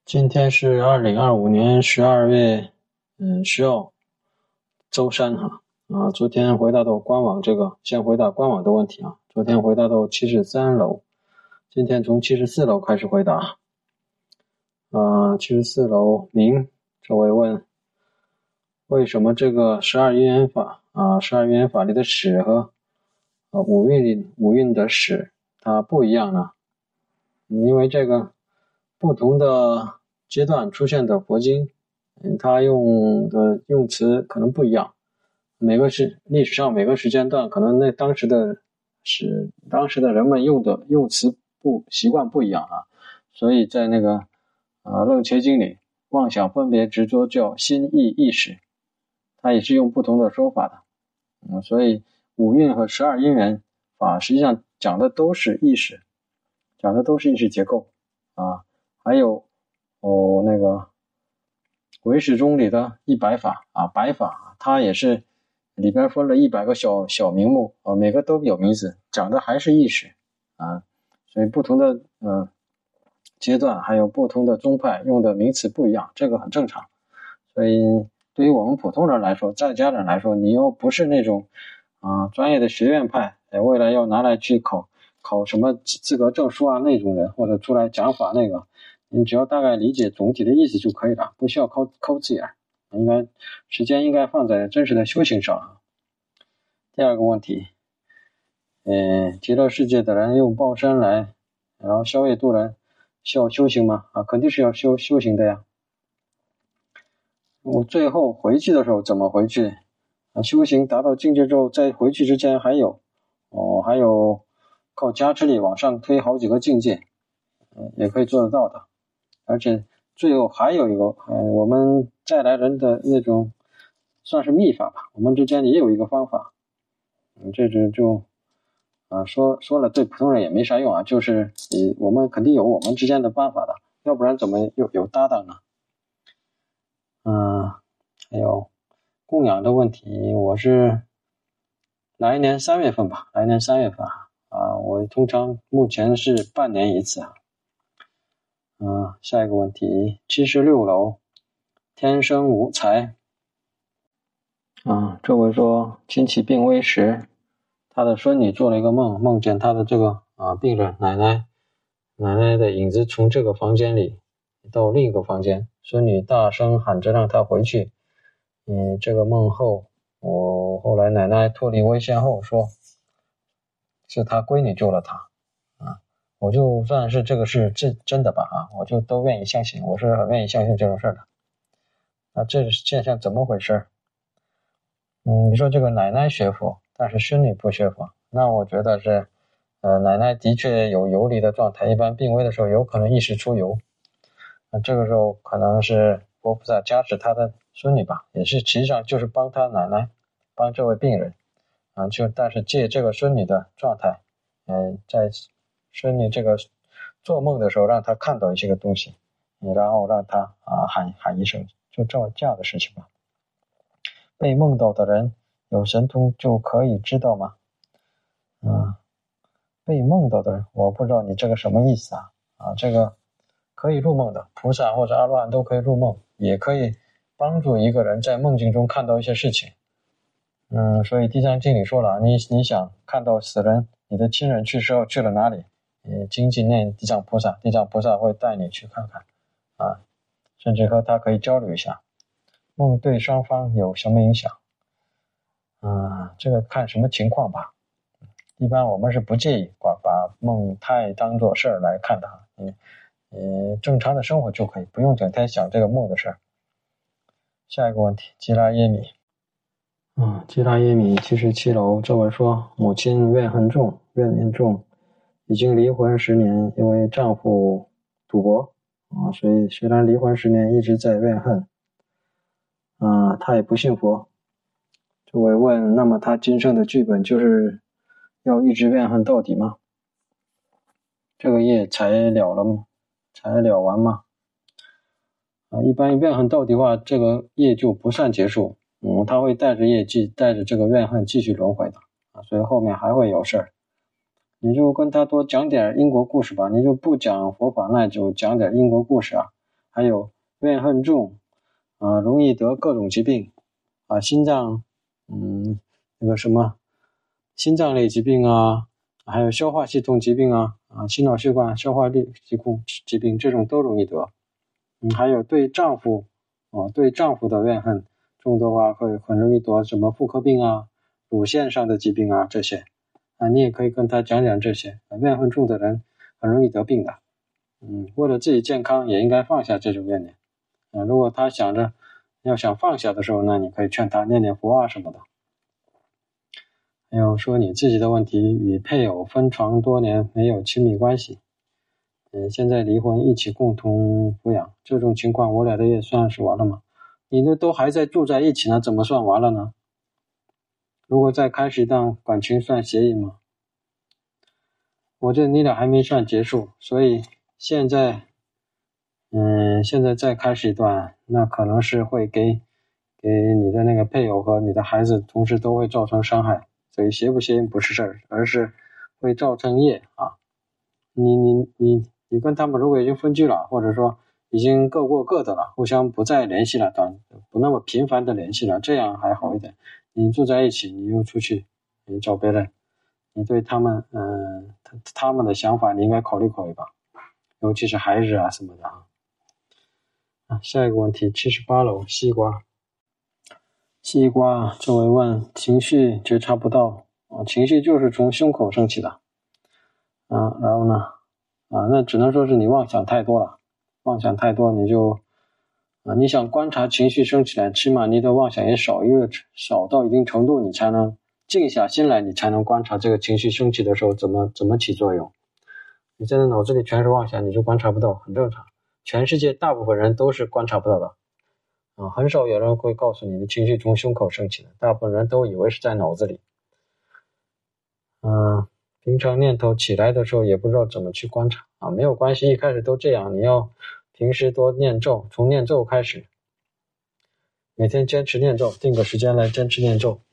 今天是2025年12月10号，周三哈。昨天回答到官网先回答官网的问题啊。昨天回答到73楼，今天从74楼开始回答。74楼明这位问，为什么这个12因缘法12因缘法里的始和五蕴的始它不一样呢？因为这个不同的阶段出现的佛经，它用的用词可能不一样，历史上每个时间段可能当时的人们用的用词习惯不一样啊，所以在那个楞伽经里，妄想分别执着叫心意意识，它也是用不同的说法的。所以五蕴和12因缘法实际上讲的都是意识，结构还有那个唯识中里的100法白法，它也是里边分了100个小名目每个都有名字，讲的还是意识所以不同的阶段还有不同的宗派用的名词不一样，这个很正常。所以对于我们普通人来说，在家人来说，你又不是那种专业的学院派，未来要拿来去考什么资格证书那种人，或者出来讲法那个，你只要大概理解总体的意思就可以了，不需要抠字眼，时间应该放在真实的修行上。第二个问题，极乐世界的人用报身来然后消业度人，需要修行吗？肯定是要修行的呀。我最后回去的时候怎么回去？修行达到境界之后，在回去之前还有靠加持力往上推好几个境界，也可以做得到的。而且最后还有一个我们再来人的那种算是秘法吧，我们之间也有一个方法，这就说了对普通人也没啥用就是我们肯定有我们之间的办法的，要不然怎么有搭档呢？还有供养的问题，我是来年3月份我通常目前是半年一次下一个问题，76楼天生无才这位说亲戚病危时，他的孙女做了一个梦见他的这个病人奶奶的影子从这个房间里到另一个房间，孙女大声喊着让他回去。这个梦后，后来奶奶脱离危险后说是他闺女救了他我就算是这个是真的吧我就都愿意相信，我是很愿意相信这种事的。这现象怎么回事？你说这个奶奶学佛，但是孙女不学佛，那我觉得是奶奶的确有游离的状态，一般病危的时候有可能意识出游，这个时候可能是佛菩萨加持他的孙女吧，也是实际上就是帮他奶奶，帮这位病人但是借这个孙女的状态在孙女这个做梦的时候让他看到一些个东西，然后让他喊一声，就这样的事情吧。被梦到的人有神通就可以知道吗？被梦到的人，我不知道你这个什么意思这个可以入梦的，菩萨或者阿罗汉都可以入梦，也可以帮助一个人在梦境中看到一些事情。所以地藏经里说了，你想看到死人，你的亲人去世后去了哪里，精进念地藏菩萨，地藏菩萨会带你去看看甚至和他可以交流一下。梦对双方有什么影响？这个看什么情况吧。一般我们是不介意把梦太当作事儿来看的正常的生活就可以，不用整天想这个梦的事儿。下一个问题，基拉耶米基拉耶米77楼这位说，母亲怨念重，已经离婚10年，因为丈夫赌博所以虽然离婚10年一直在怨恨他也不信佛。这位问，那么他今生的剧本就是要一直怨恨到底吗？这个业才了完吗？一般怨恨到底的话，这个业就不算结束他会带着业绩，带着这个怨恨继续轮回的所以后面还会有事儿。你就跟他多讲点因果故事吧，你就不讲佛法，那就讲点因果故事还有怨恨重容易得各种疾病心脏心脏类疾病还有消化系统疾病心脑血管消化疾病这种都容易得。还有对丈夫的怨恨重的话，会很容易得什么妇科病乳腺上的疾病这些你也可以跟他讲讲这些。怨恨重的人很容易得病的。为了自己健康，也应该放下这种怨念。如果他想放下的时候，那你可以劝他念念佛什么的。还有说你自己的问题，与配偶分床多年，没有亲密关系，现在离婚，一起共同抚养，这种情况我俩的也算是完了吗？你们都还在住在一起呢，怎么算完了呢？如果再开始一段感情算协议吗？我觉得你俩还没算结束，所以现在再开始一段，那可能是会给你的那个配偶和你的孩子同时都会造成伤害。所以协不协议不是事儿，而是会造成业你跟他们如果已经分居了，或者说已经各过各的了，互相不再联系了，不那么频繁的联系了，这样还好一点。你住在一起，你又出去，你找别人，你对他们他们的想法你应该考虑考虑吧，尤其是孩子什么的下一个问题78楼西瓜这位问情绪觉察不到情绪就是从胸口升起的然后呢那只能说是你妄想太多了，妄想太多你就你想观察情绪升起来，起码你的妄想也少到一定程度，你才能静下心来，你才能观察这个情绪升起的时候怎么起作用。你现在脑子里全是妄想，你就观察不到，很正常。全世界大部分人都是观察不到的很少有人会告诉你的情绪从胸口升起的，大部分人都以为是在脑子里平常念头起来的时候也不知道怎么去观察没有关系，一开始都这样，你要平时多念咒，从念咒开始，每天坚持念咒，定个时间来坚持念咒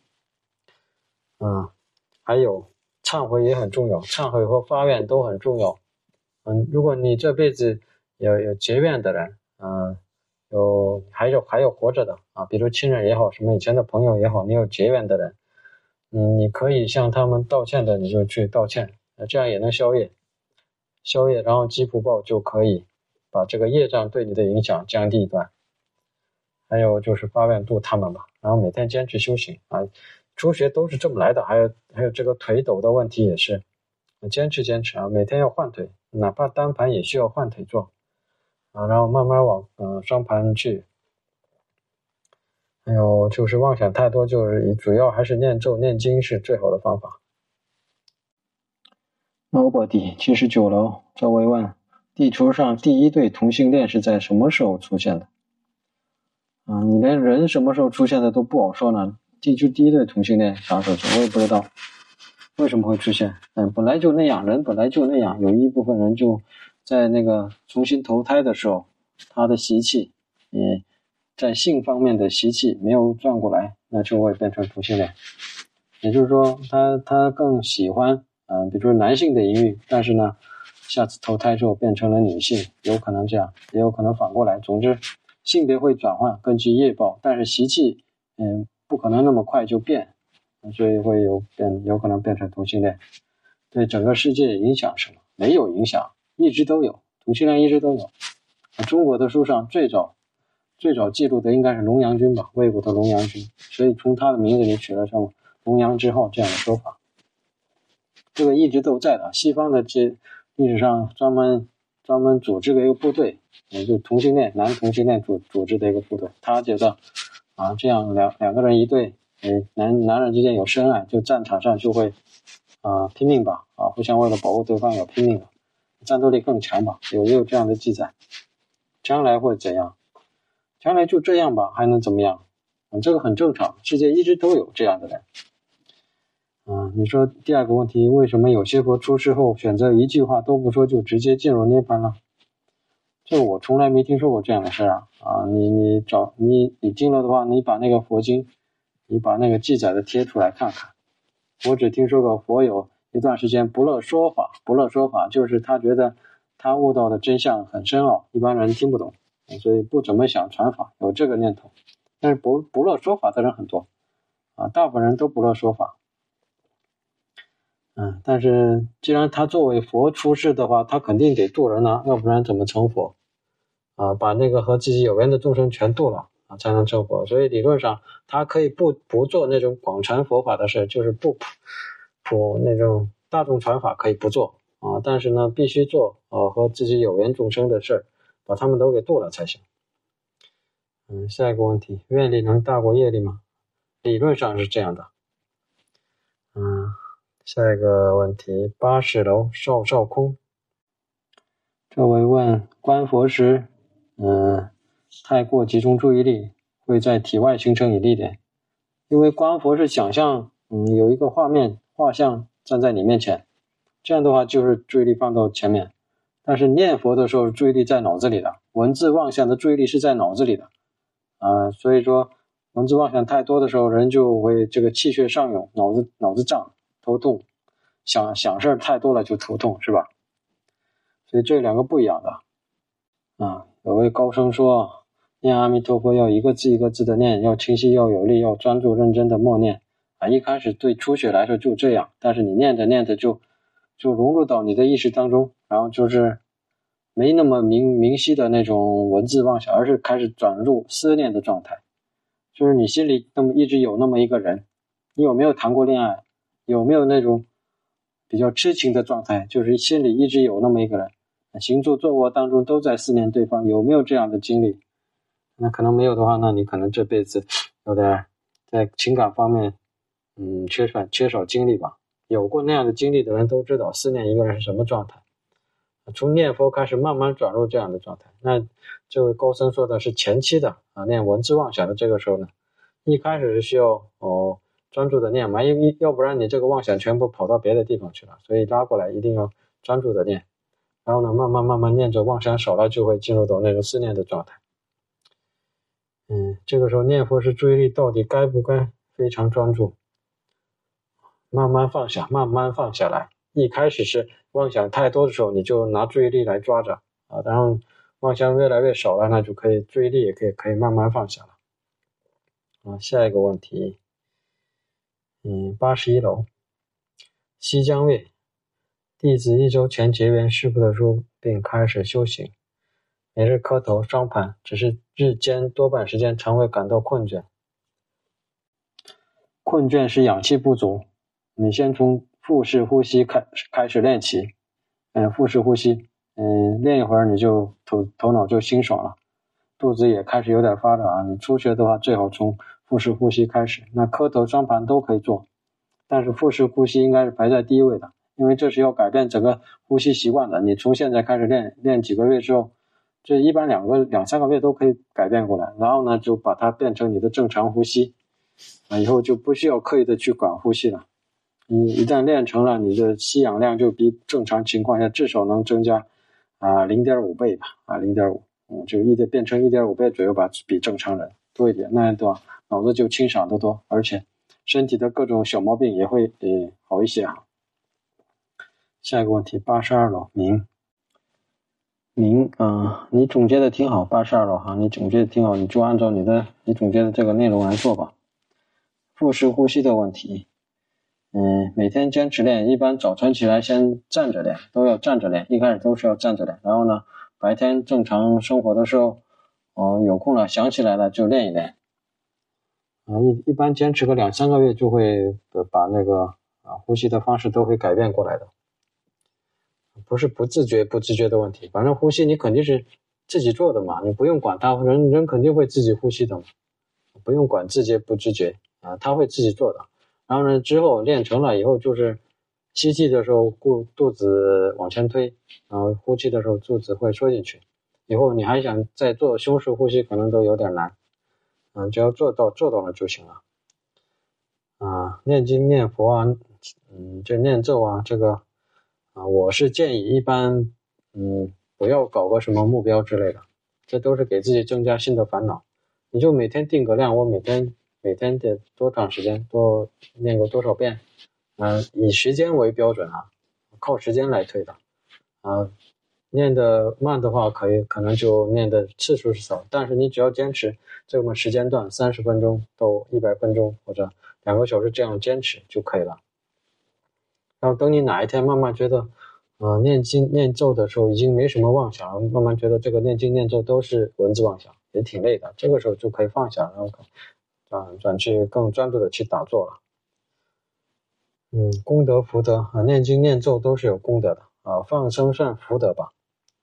还有忏悔也很重要，忏悔和发愿都很重要如果你这辈子有结怨的人还有活着的比如亲人也好，什么以前的朋友也好，你有结怨的人你可以向他们道歉的，你就去道歉这样也能消业，然后积福报，就可以把这个业障对你的影响降低一段。还有就是发愿度他们吧，然后每天坚持修行初学都是这么来的。还有这个腿抖的问题也是坚持每天要换腿，哪怕单盘也需要换腿做然后慢慢往双盘去。还有就是妄想太多，就是主要还是念咒念经是最好的方法。Nobody 79楼这位问，地球上第一对同性恋是在什么时候出现的你连人什么时候出现的都不好说呢，地球第一对同性恋啥时候出现我也不知道为什么会出现本来就那样，人本来就那样，有一部分人就在那个重新投胎的时候，他的习气在性方面的习气没有转过来，那就会变成同性恋。也就是说他更喜欢比如说男性的淫欲，但是呢下次投胎之后变成了女性，有可能这样，也有可能反过来。总之性别会转换，根据业报，但是习气不可能那么快就变，所以会有可能变成同性恋。对整个世界影响什么？没有影响，一直都有，同性恋一直都有。中国的书上最早记录的应该是龙阳君吧，魏国的龙阳君，所以从他的名字里取了像龙阳之后这样的说法。这个一直都在的，西方的历史上专门组织的一个部队，也就男同性恋组织的一个部队。他觉得这样两个人一对，男人之间有深爱，就战场上就会拼命吧互相为了保护对方有拼命的，战斗力更强吧，也有这样的记载。将来会怎样？将来就这样吧，还能怎么样这个很正常，世界一直都有这样的人你说第二个问题，为什么有些佛出世后选择一句话都不说就直接进入涅槃了？这我从来没听说过这样的事你进了的话，你把那个佛经，你把那个记载的贴出来看看。我只听说过佛有一段时间不乐说法就是他觉得他悟到的真相很深奥，一般人听不懂所以不怎么想传法，有这个念头。但是不乐说法的人很多大部分人都不乐说法。但是既然他作为佛出世的话，他肯定得度人要不然怎么成佛把那个和自己有缘的众生全度了才能成佛。所以理论上他可以不做那种广传佛法的事，就是不普那种大众传法可以不做但是呢必须做和自己有缘众生的事，把他们都给度了才行。下一个问题，愿力能大过业力吗？理论上是这样的。下一个问题，80楼少空，这位问观佛时太过集中注意力会在体外形成引力点。因为观佛是想象有一个画像站在你面前，这样的话就是注意力放到前面。但是念佛的时候注意力在脑子里的，文字妄想的注意力是在脑子里的所以说文字妄想太多的时候，人就会这个气血上涌，脑子胀，头痛，想事儿太多了就头痛，是吧？所以这两个不一样的有位高僧说，念阿弥陀佛要一个字一个字的念，要清晰，要有力，要专注认真的默念一开始对初学来说就这样，但是你念着念着就融入到你的意识当中，然后就是没那么明晰的那种文字妄想，而是开始转入思念的状态。就是你心里那么一直有那么一个人，你有没有谈过恋爱，有没有那种比较痴情的状态，就是心里一直有那么一个人，行住坐卧当中都在思念对方，有没有这样的经历？那可能没有的话，那你可能这辈子有点在情感方面缺少经历吧。有过那样的经历的人都知道思念一个人是什么状态，从念佛开始慢慢转入这样的状态。那这位高僧说的是前期的念文字妄想的这个时候呢，一开始是需要专注的念嘛，因为要不然你这个妄想全部跑到别的地方去了，所以拉过来一定要专注的念，然后呢慢慢念着，妄想少了就会进入到那种思念的状态。这个时候念佛时注意力到底该不该非常专注？慢慢放下来。一开始是妄想太多的时候，你就拿注意力来抓着然后妄想越来越少了，那就可以注意力也可以慢慢放下了下一个问题81楼，西江卫弟子1周前结缘师父的书并开始修行，每日磕头双盘，只是日间多半时间常会感到困倦。困倦是氧气不足，你先从腹式呼吸开始练起腹式呼吸练一会儿你就头脑就清爽了，肚子也开始有点发热你初学的话最好从腹式呼吸开始，那磕头双盘都可以做，但是腹式呼吸应该是排在第一位的，因为这是要改变整个呼吸习惯的。你从现在开始练几个月之后，这一般两三个月都可以改变过来，然后呢就把它变成你的正常呼吸以后就不需要刻意的去管呼吸了。你一旦练成了，你的吸氧量就比正常情况下至少能增加0.5倍吧0.5就变成1.5倍左右吧，比正常人多一点，那样的话脑子就清爽得多，而且身体的各种小毛病也会好一些下一个问题82楼明你总结的挺好，82楼你总结的挺好，你就按照你总结的这个内容来做吧。腹式呼吸的问题每天坚持练，一般早晨起来先站着练，都要站着练，一开始都是要站着练，然后呢白天正常生活的时候有空了想起来了就练一练一般坚持个2-3个月就会把那个呼吸的方式都会改变过来的，不是不自觉的问题，反正呼吸你肯定是自己做的嘛，你不用管它，人肯定会自己呼吸的嘛，不用管自觉不自觉他会自己做的。然后呢之后练成了以后，就是吸气的时候肚子往前推，然后呼气的时候肚子会缩进去，以后你还想再做胸式呼吸可能都有点难只要做到了就行了念经念佛这念咒这个我是建议一般不要搞个什么目标之类的，这都是给自己增加新的烦恼。你就每天定个量，我每天得多长时间多念过多少遍以时间为标准靠时间来推的念得慢的话可能就念的次数少，但是你只要坚持这么时间段30分钟到100分钟或者2个小时这样坚持就可以了。然后等你哪一天慢慢觉得念经念咒的时候已经没什么妄想了，慢慢觉得这个念经念咒都是文字妄想，也挺累的，这个时候就可以放下，然后转去更专注的去打坐了。功德福德念经念咒都是有功德的放生算福德吧。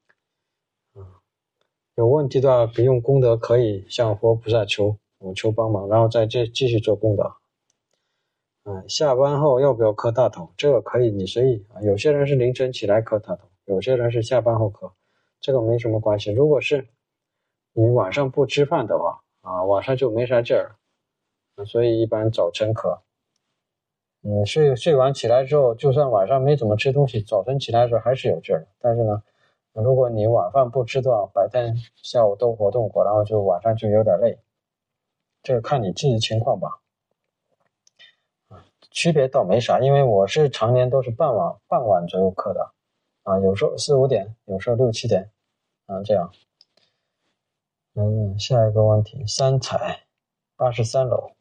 有问题的话不用功德可以向佛菩萨求帮忙，然后再继续做功德。下班后要不要磕大头？这个可以你随意有些人是凌晨起来磕大头，有些人是下班后磕，这个没什么关系。如果是你晚上不吃饭的话晚上就没啥劲儿所以一般早晨磕。睡完起来之后，就算晚上没怎么吃东西，早晨起来的时候还是有劲儿的。但是呢，如果你晚饭不吃的话，白天下午都活动过，然后就晚上就有点累，这个看你自己情况吧。区别倒没啥，因为我是常年都是傍晚左右课的有时候4、5点，有时候6、7点这样。下一个问题，三彩83楼。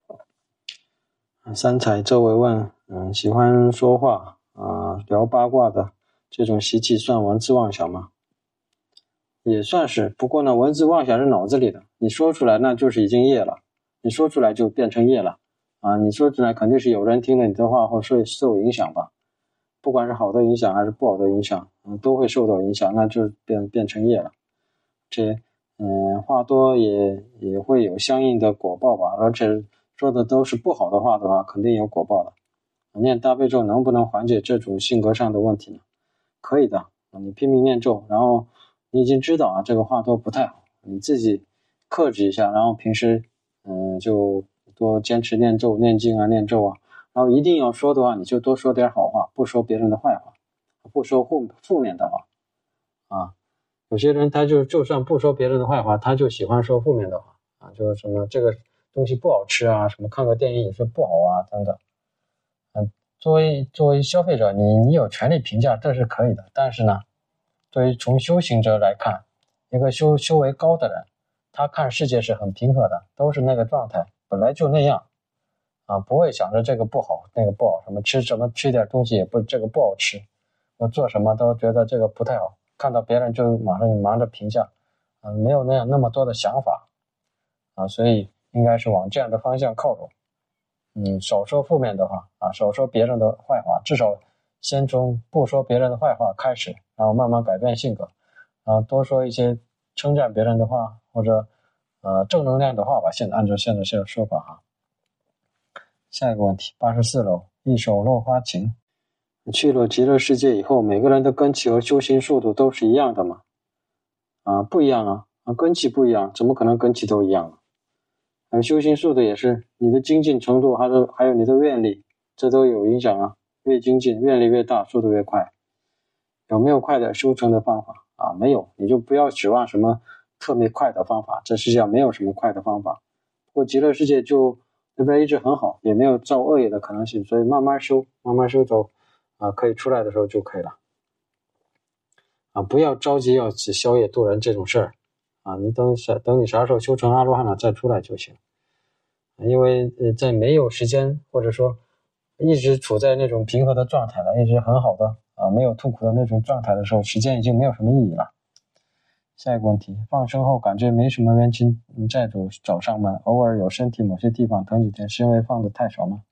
三彩这位问喜欢说话聊八卦的这种习气算文字妄想吗？也算是，不过呢文字妄想是脑子里的，你说出来那就是已经业了，你说出来就变成业了你说出来肯定是有人听了你的话或受影响吧，不管是好的影响还是不好的影响都会受到影响，那就变成业了。这话多也会有相应的果报吧，而且说的都是不好的话的话肯定有果报的。念大悲咒能不能缓解这种性格上的问题呢？可以的你拼命念咒，然后你已经知道这个话多不太好，你自己克制一下，然后平时就多坚持念咒念经念咒然后一定要说的话你就多说点好话，不说别人的坏话，不说负面的话有些人他就算不说别人的坏话，他就喜欢说负面的话就是什么这个东西不好吃什么看个电影也是不好等等作为消费者你有权利评价，这是可以的，但是呢作为从修行者来看，一个修为高的人，他看世界是很平和的，都是那个状态，本来就那样不会想着这个不好那个不好，吃点东西也不这个不好吃，我做什么都觉得这个不太好，看到别人就马上忙着评价没有那么多的想法所以应该是往这样的方向靠拢。少说负面的话少说别人的坏话，至少先从不说别人的坏话开始，然后慢慢改变性格多说一些称赞别人的话，或者正能量的话吧，按照现在这个说法下一个问题84楼，一首落花情。去了极乐世界以后，每个人的根器和修行速度都是一样的吗？不一样根器不一样，怎么可能根器都一样修行速度也是你的精进程度还有你的愿力，这都有影响越精进愿力越大，速度越快。有没有快的修成的方法没有，你就不要指望什么特别快的方法，这世界上没有什么快的方法。不过极乐世界就那边一直很好，也没有造恶业的可能性，所以慢慢修走可以出来的时候就可以了不要着急要消业度人这种事儿你等你啥时候修成阿罗汉了再出来就行。因为在没有时间或者说一直处在那种平和的状态了，一直很好的没有痛苦的那种状态的时候，时间已经没有什么意义了。下一个问题，放生后感觉没什么冤亲债主找上门，偶尔有身体某些地方疼几天，是因为放的太少吗？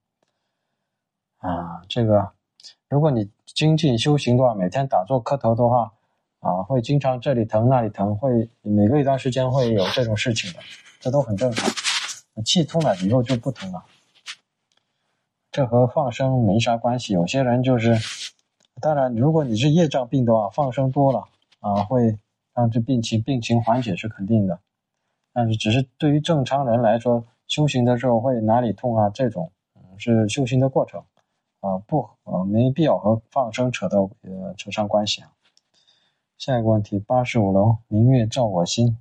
这个如果你精进修行的话，每天打坐磕头的话会经常这里疼那里疼，会每隔一段时间会有这种事情的，这都很正常。气通了以后就不疼了，这和放生没啥关系。有些人就是当然如果你是业障病的话，放生多了会让这病情缓解是肯定的，但是只是对于正常人来说，修行的时候会哪里痛这种是修行的过程没必要和放生扯上关系下一个问题85楼，明月照我心。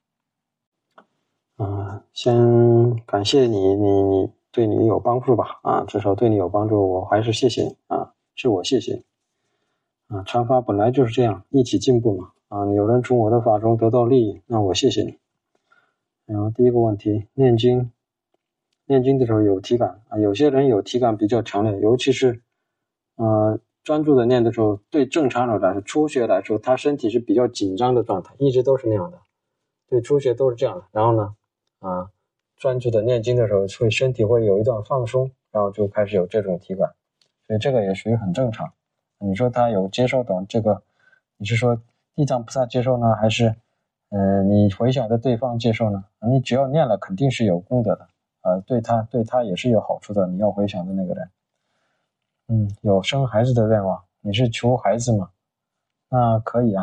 先感谢你对你有帮助吧至少对你有帮助，我还是谢谢是我谢谢禅法本来就是这样，一起进步嘛。有人从我的法中得到利益，那我谢谢你。然后第一个问题，念经的时候有体感有些人有体感比较强烈，尤其是专注的念的时候，对正常人来说，初学来说，他身体是比较紧张的状态，一直都是那样的。对初学都是这样的。然后呢专注的念经的时候，身体会有一段放松，然后就开始有这种体感，所以这个也属于很正常。你说他有接受的这个，你是说地藏菩萨接受呢，还是你回想的对方接受呢？你只要念了，肯定是有功德的对他也是有好处的。你要回想的那个人有生孩子的愿望，你是求孩子吗？那可以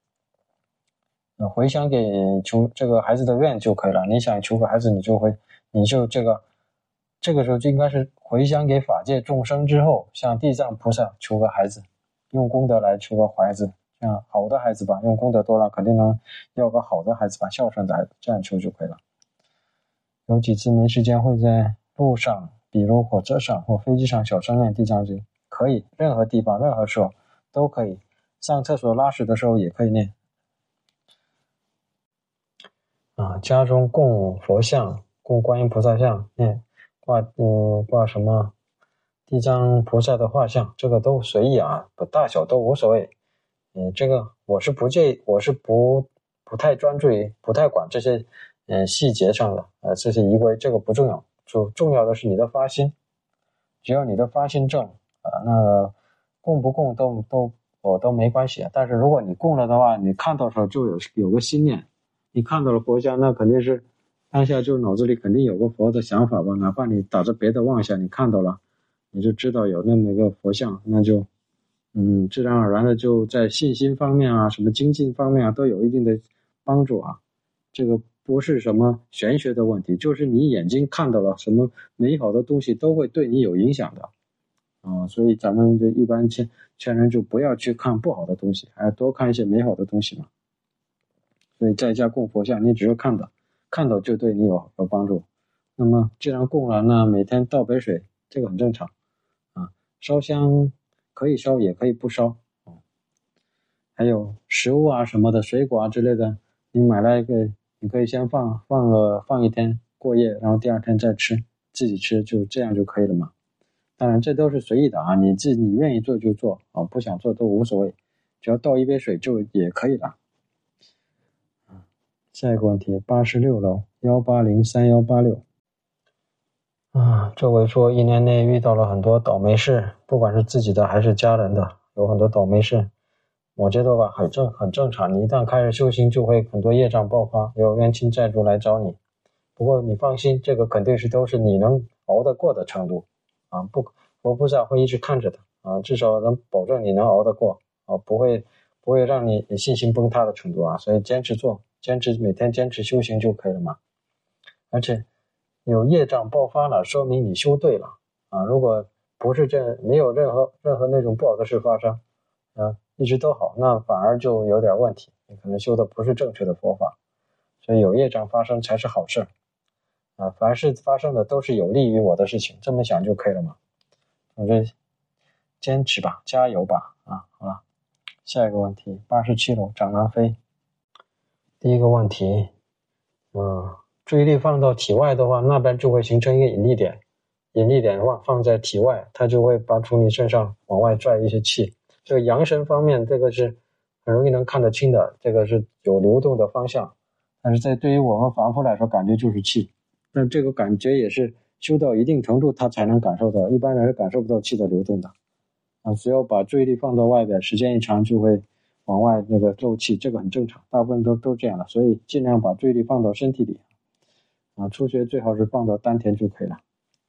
回想给求这个孩子的愿就可以了。你想求个孩子，你就这个时候就应该是回想给法界众生之后，向地藏菩萨求个孩子，用功德来求个孩子，这样好的孩子吧，用功德多了肯定能要个好的孩子吧，孝顺的孩子，这样求就可以了。有几次没时间会在路上，比如火车上或飞机上小声念地藏经，可以，任何地方任何时候都可以，上厕所拉屎的时候也可以念家中供佛像，供观音菩萨像念挂什么地藏菩萨的画像，这个都随意大小都无所谓。这个我是不太专注于，不太管这些细节上的这些仪规，这个不重要，重要的是你的发心。只要你的发心正那供不供都没关系但是如果你供了的话，你看到的时候就有个心念，你看到了佛像，那肯定是当下就脑子里肯定有个佛的想法吧，哪怕你打着别的妄想，你看到了，你就知道有那么一个佛像，那就自然而然的就在信心方面什么精进方面都有一定的帮助这个不是什么玄学的问题，就是你眼睛看到了什么美好的东西都会对你有影响的所以咱们一般劝人就不要去看不好的东西，还要多看一些美好的东西嘛。所以在家供佛像，你只要看到就对你有帮助。那么既然供了，那每天倒杯水，这个很正常烧香可以烧也可以不烧还有食物什么的，水果之类的，你买来你可以先放一天过夜，然后第二天再吃，自己吃，就这样就可以了嘛。当然这都是随意的你愿意做就做不想做都无所谓，只要倒一杯水就也可以了。下一个问题，86楼1803186这位说1年内遇到了很多倒霉事，不管是自己的还是家人的，有很多倒霉事。我觉得吧，很正常，你一旦开始修行就会很多业障爆发，有冤亲债主来找你。不过你放心，这个肯定都是你能熬得过的程度佛菩萨会一直看着的至少能保证你能熬得过不会让你信心崩塌的程度所以每天坚持修行就可以了嘛。而且有业障爆发了，说明你修对了如果不是没有任何那种不好的事发生一直都好，那反而就有点问题，你可能修的不是正确的佛法。所以有业障发生才是好事凡是发生的都是有利于我的事情，这么想就可以了嘛。总之坚持吧，加油吧好了。下一个问题，87楼长南飞。第一个问题注意力放到体外的话，那边就会形成一个引力点放在体外，它就会从你身上往外拽一些气。这个阳神方面，这个是很容易能看得清的，这个是有流动的方向，但是对于我们凡夫来说，感觉就是气，但这个感觉也是修到一定程度他才能感受到，一般人是感受不到气的流动的只要把注意力放到外边，时间一长就会往外那个漏气，这个很正常，大部分都这样的，所以尽量把注意力放到身体里初学最好是放到丹田就可以了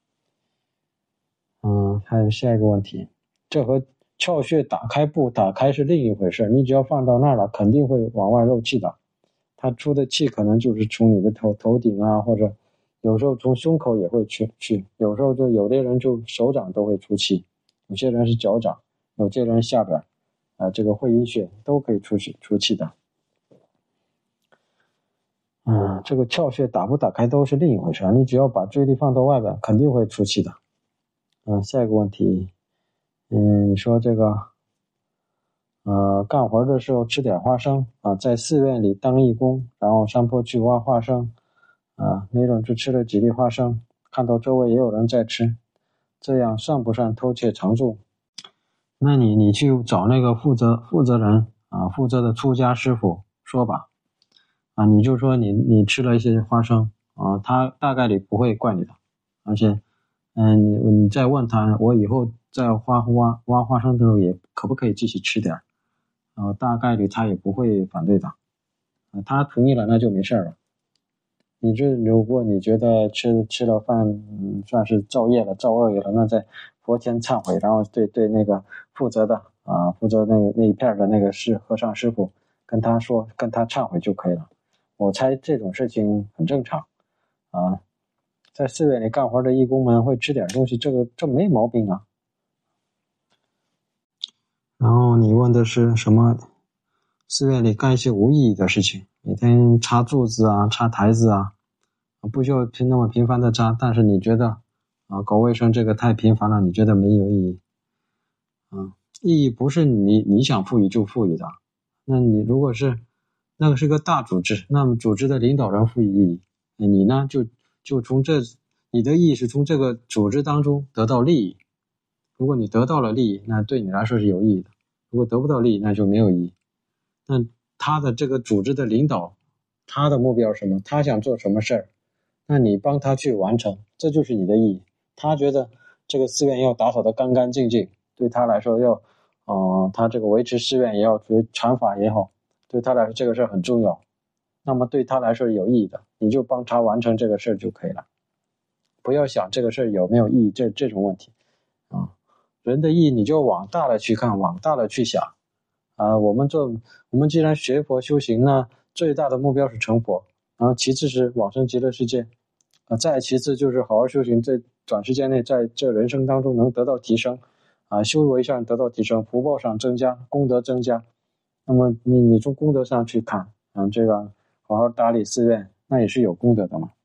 还有下一个问题，这和窍穴打开不打开是另一回事，你只要放到那儿了，肯定会往外漏气的，它出的气可能就是从你的头顶或者有时候从胸口也会去，有时候就有的人就手掌都会出气，有些人是脚掌，有些人下边这个会阴穴都可以出气的这个窍穴打不打开都是另一回事你只要把注意力放到外边，肯定会出气的下一个问题你说这个干活的时候吃点花生啊，在寺院里当义工，然后山坡去挖花生啊，那种就吃了几粒花生，看到周围也有人在吃，这样算不算偷窃常住？那你去找那个负责人啊，负责的出家师傅说吧，啊，你就说你吃了一些花生啊，他大概率不会怪你的，而且，你再问他，我以后在挖花生的时候也可不可以继续吃点大概率他也不会反对的，他同意了那就没事了。如果你觉得吃了饭，算是造业了、造恶业了，那在佛前忏悔，然后对那个负责那一片的那个和尚师傅跟他说，跟他忏悔就可以了。我猜这种事情很正常啊，在寺院里干活的义工们会吃点东西，这没毛病啊。然后你问的是什么？寺院里干一些无意义的事情，每天擦柱子啊、擦台子啊，不需要那么频繁的擦，但是你觉得搞卫生这个太频繁了，你觉得没有意义？意义不是你想赋予就赋予的。那你如果是那个是个大组织，那么组织的领导人赋予意义，你呢就从你的意义是从这个组织当中得到利益。如果你得到了利益，那对你来说是有意义的；如果得不到利益，那就没有意义。那他的这个组织的领导，他的目标是什么？他想做什么事儿？那你帮他去完成，这就是你的意义。他觉得这个寺院要打扫得干干净净，对他来说他这个维持寺院也要禅法也好，对他来说这个事儿很重要。那么对他来说是有意义的，你就帮他完成这个事儿就可以了。不要想这个事儿有没有意义这种问题啊。人的意义你就往大了去看，往大了去想啊。我们既然学佛修行，那最大的目标是成佛，然后其次是往生极乐世界再其次就是好好修行，在短时间内在这人生当中能得到提升修为上得到提升，福报上增加，功德增加。那么你从功德上去看这个好好打理寺院，那也是有功德的嘛。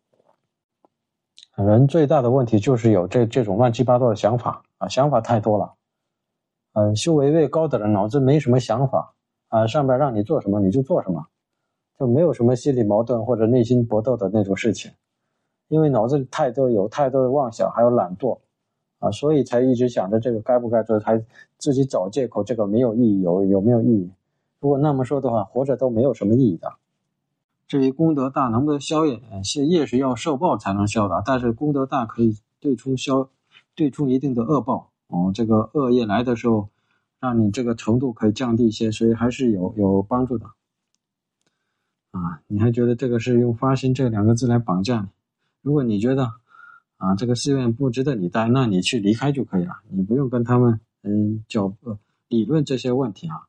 人最大的问题就是有这种乱七八糟的想法想法太多了。修为越高的人脑子没什么想法上边让你做什么你就做什么，就没有什么心理矛盾或者内心搏斗的那种事情。因为脑子里有太多的妄想，还有懒惰所以才一直想着这个该不该做，才自己找借口这个没有意义，有没有意义？如果那么说的话，活着都没有什么意义的。至于功德大能不能消业，业是要受报才能消的，但是功德大可以对冲一定的恶报这个恶业来的时候，让你这个程度可以降低一些，所以还是有帮助的你还觉得这个是用发心这2个字来绑架你？如果你觉得这个寺院不值得你待，那你去离开就可以了，你不用跟他们理论这些问题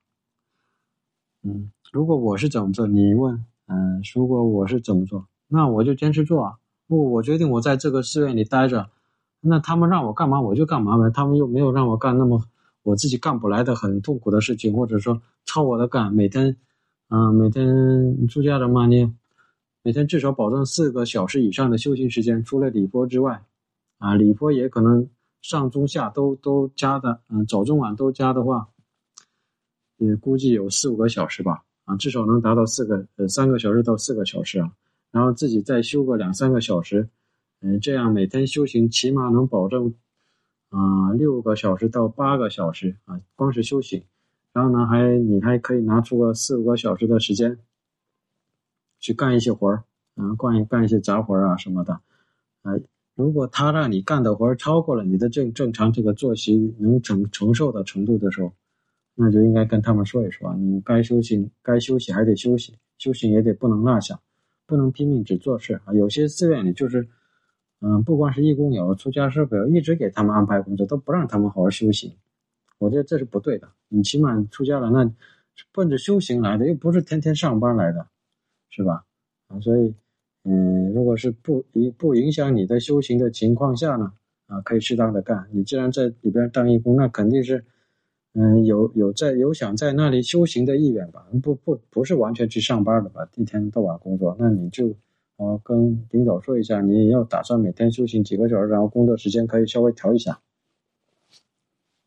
如果我是怎么做，你问如果我是怎么做，那我就坚持做我决定我在这个寺院里待着，那他们让我干嘛我就干嘛呗，他们又没有让我干那么我自己干不来的很痛苦的事情，或者说超我的干，每天出家人嘛，你每天至少保证4个小时以上的修行时间，除了礼佛之外礼佛也可能上中下都加的早中晚都加的话，也估计有4-5个小时吧至少能达到3个小时到4个小时然后自己再修个2-3个小时这样每天修行起码能保证6个小时到8个小时光是修行。然后呢你还可以拿出个4-5个小时的时间去干一些活干一些杂活什么的如果他让你干的活超过了你的正常这个作息能承受的程度的时候，那就应该跟他们说一说你该休息还得休息，修行也得不能落下，不能拼命只做事有些寺院里就是不光是义工有出家师傅有一直给他们安排工作，都不让他们好好修行，我觉得这是不对的。你起码出家了，那是奔着修行来的，又不是天天上班来的，是吧所以如果是不影响你的修行的情况下呢可以适当的干。你既然在里边当义工，那肯定是有想在那里修行的意愿吧，不是完全去上班的吧，一天到晚工作，那你就跟领导说一下，你也要打算每天修行几个小时，然后工作时间可以稍微调一下。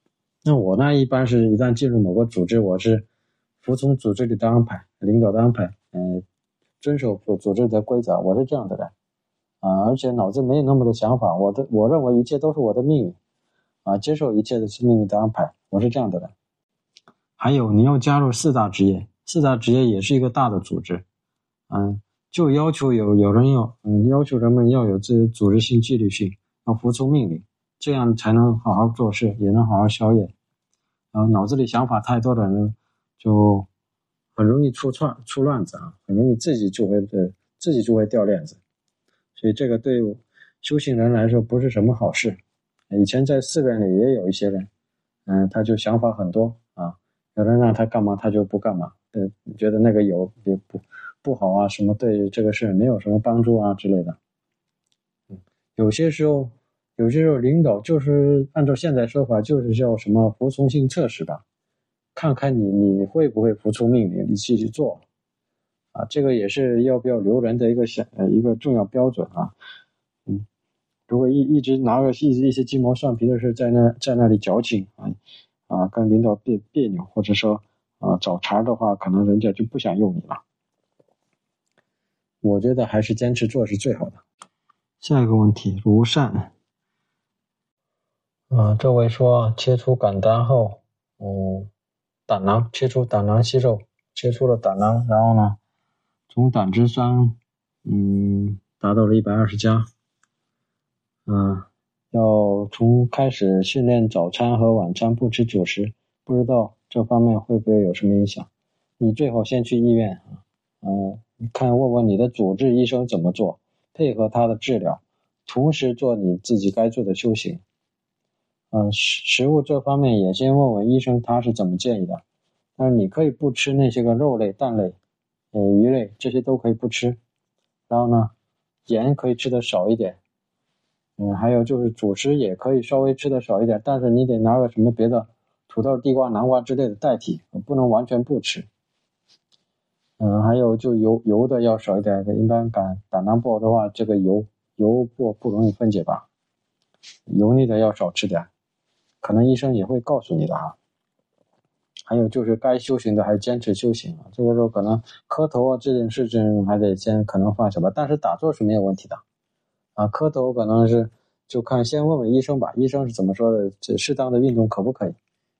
那我呢，一般是一旦进入某个组织，我是服从组织里的安排，领导的安排，遵守组织的规则，我是这样的人而且脑子没有那么多想法，我认为一切都是我的命运接受一切的是命运的安排，我是这样的人。还有你要加入四大职业，四大职业也是一个大的组织，就要求有人要求人们要有这组织性纪律性，要服从命令，这样才能好好做事，也能好好宵夜。脑子里想法太多的人就很容易出乱子很容易自己就会掉链子，所以这个对修行人来说不是什么好事。以前在寺院里也有一些人他就想法很多有人让他干嘛他就不干嘛，觉得那个也不好什么对这个事没有什么帮助之类的。有些时候领导就是按照现在说法就是叫什么服从性测试吧，看看你会不会服从命令，你继续做这个也是要不要留人的一个重要标准如果一直拿个一些鸡毛蒜皮的事在那里矫情跟领导别扭，或者说找茬的话，可能人家就不想用你了。我觉得还是坚持做是最好的。下一个问题，如善这位说切除肝胆后胆囊，切除胆囊息肉，切除了胆囊，然后呢总胆汁酸达到了120加要从开始训练早餐和晚餐不吃主食，不知道这方面会不会有什么影响。你最好先去医院问问你的主治医生怎么做，配合他的治疗，同时做你自己该做的修行食物这方面也先问问医生他是怎么建议的。但是你可以不吃那些个肉类、蛋类鱼类，这些都可以不吃，然后呢盐可以吃的少一点还有就是主食也可以稍微吃的少一点，但是你得拿个什么别的土豆、地瓜、南瓜之类的代替，不能完全不吃还有就油的要少一点，一般胆囊不好的话，这个油不容易分解吧，油腻的要少吃点，可能医生也会告诉你的还有就是该修行的还坚持修行这个时候可能磕头这件事情还得先可能放下吧，但是打坐是没有问题的磕头可能是就先问问医生吧，医生是怎么说的，这适当的运动可不可以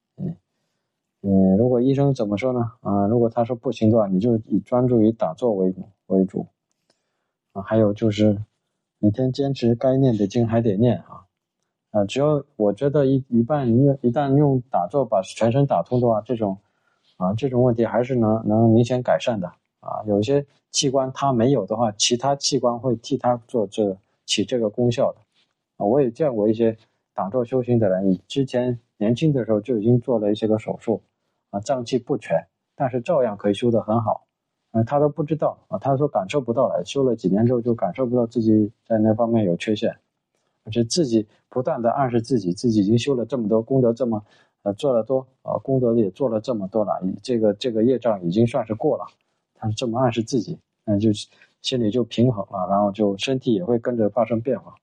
如果医生怎么说呢如果他说不行的话，你就以专注于打坐为主还有就是每天坚持该念的经还得念只要我觉得一旦用打坐把全身打通的话，这种问题还是能明显改善的有些器官它没有的话，其他器官会替它起这个功效的我也见过一些打坐修行的人，之前年轻的时候就已经做了一些个手术脏器不全，但是照样可以修得很好他都不知道他说感受不到了，修了几年之后就感受不到自己在那方面有缺陷，而且自己不断的暗示自己已经修了这么多功德，这么做了多功德也做了这么多了，这个业障已经算是过了，他是这么暗示自己就心里就平衡了，然后就身体也会跟着发生变化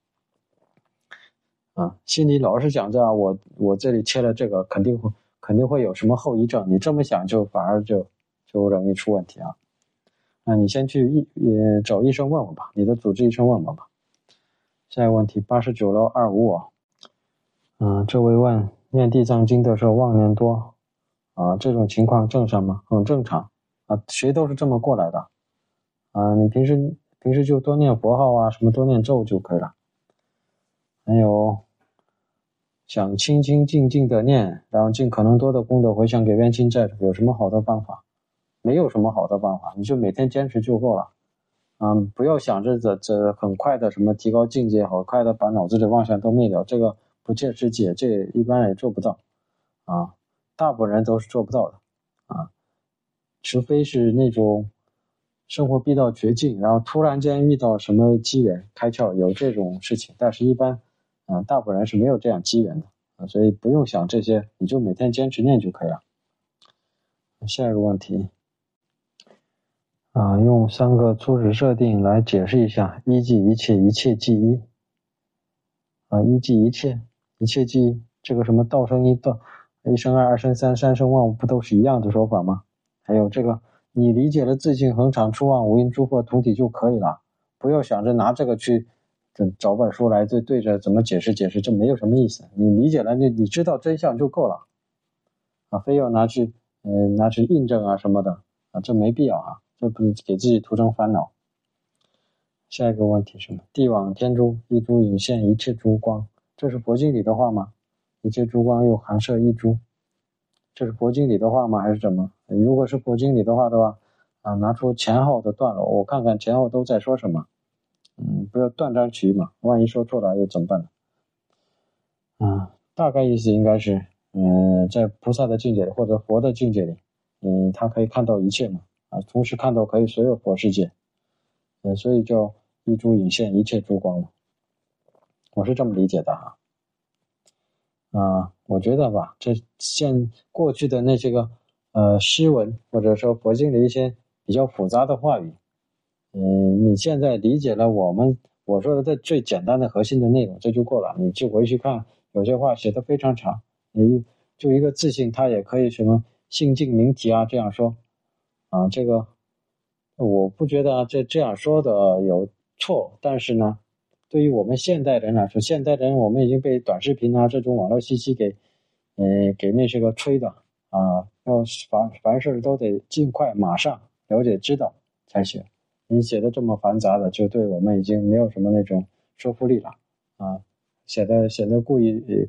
心里老是想着我这里切了这个肯定会有什么后遗症，你这么想就反而就容易出问题那你先去找医生问问吧，你的主治医生问问吧。下一个问题89楼255这位问念地藏经的时候妄念多这种情况正常吗？很正常谁都是这么过来的你平时就多念佛号什么多念咒就可以了。还有想清清静静的念，然后尽可能多的功德回向给冤亲债主，有什么好的方法？没有什么好的办法，你就每天坚持就够了不要想着这很快的什么提高境界，很快的把脑子里妄想都灭掉，这个不切实际，这一般人也做不到大部分人都是做不到的除非是那种生活逼到绝境，然后突然间遇到什么机缘开窍，有这种事情，但是一般大部分人是没有这样机缘的所以不用想这些，你就每天坚持念就可以了。下一个问题用3个初始设定来解释一下一即一切，一切即一一即一切，一切即一，这个什么道生一一生二，二生三，三生万物，不都是一样的说法吗？还有这个，你理解了自性恒常出妄无因诸惑同体就可以了，不要想着拿这个去找本书来对着怎么解释，这没有什么意思。你理解了，你知道真相就够了非要拿去印证什么的这没必要这不是给自己徒增烦恼。下一个问题是什么？地网天珠，一珠引现一切珠光，这是佛经里的话吗？一切珠光又含摄一珠，这是佛经里的话吗？还是怎么？如果是佛经里的话拿出前后的段落，我看看前后都在说什么。不要断章取义嘛，万一说错了又怎么办呢？大概意思应该是，在菩萨的境界里或者佛的境界里，他可以看到一切嘛，同时看到可以所有佛世界，所以叫一珠引现一切珠光嘛，我是这么理解的我觉得吧，这过去的那些个诗文或者说佛经的一些比较复杂的话语，你现在理解了我说的最简单的核心的内容，这就够了。你就回去看，有些话写得非常长，就一个自性，它也可以什么性净明体这样说这个我不觉得这样说的有错，但是呢，对于我们现代人来说，现代人我们已经被短视频这种网络信息给那些个吹的要凡事都得尽快马上了解知道才行。你写的这么繁杂的，就对我们已经没有什么那种说服力了显得故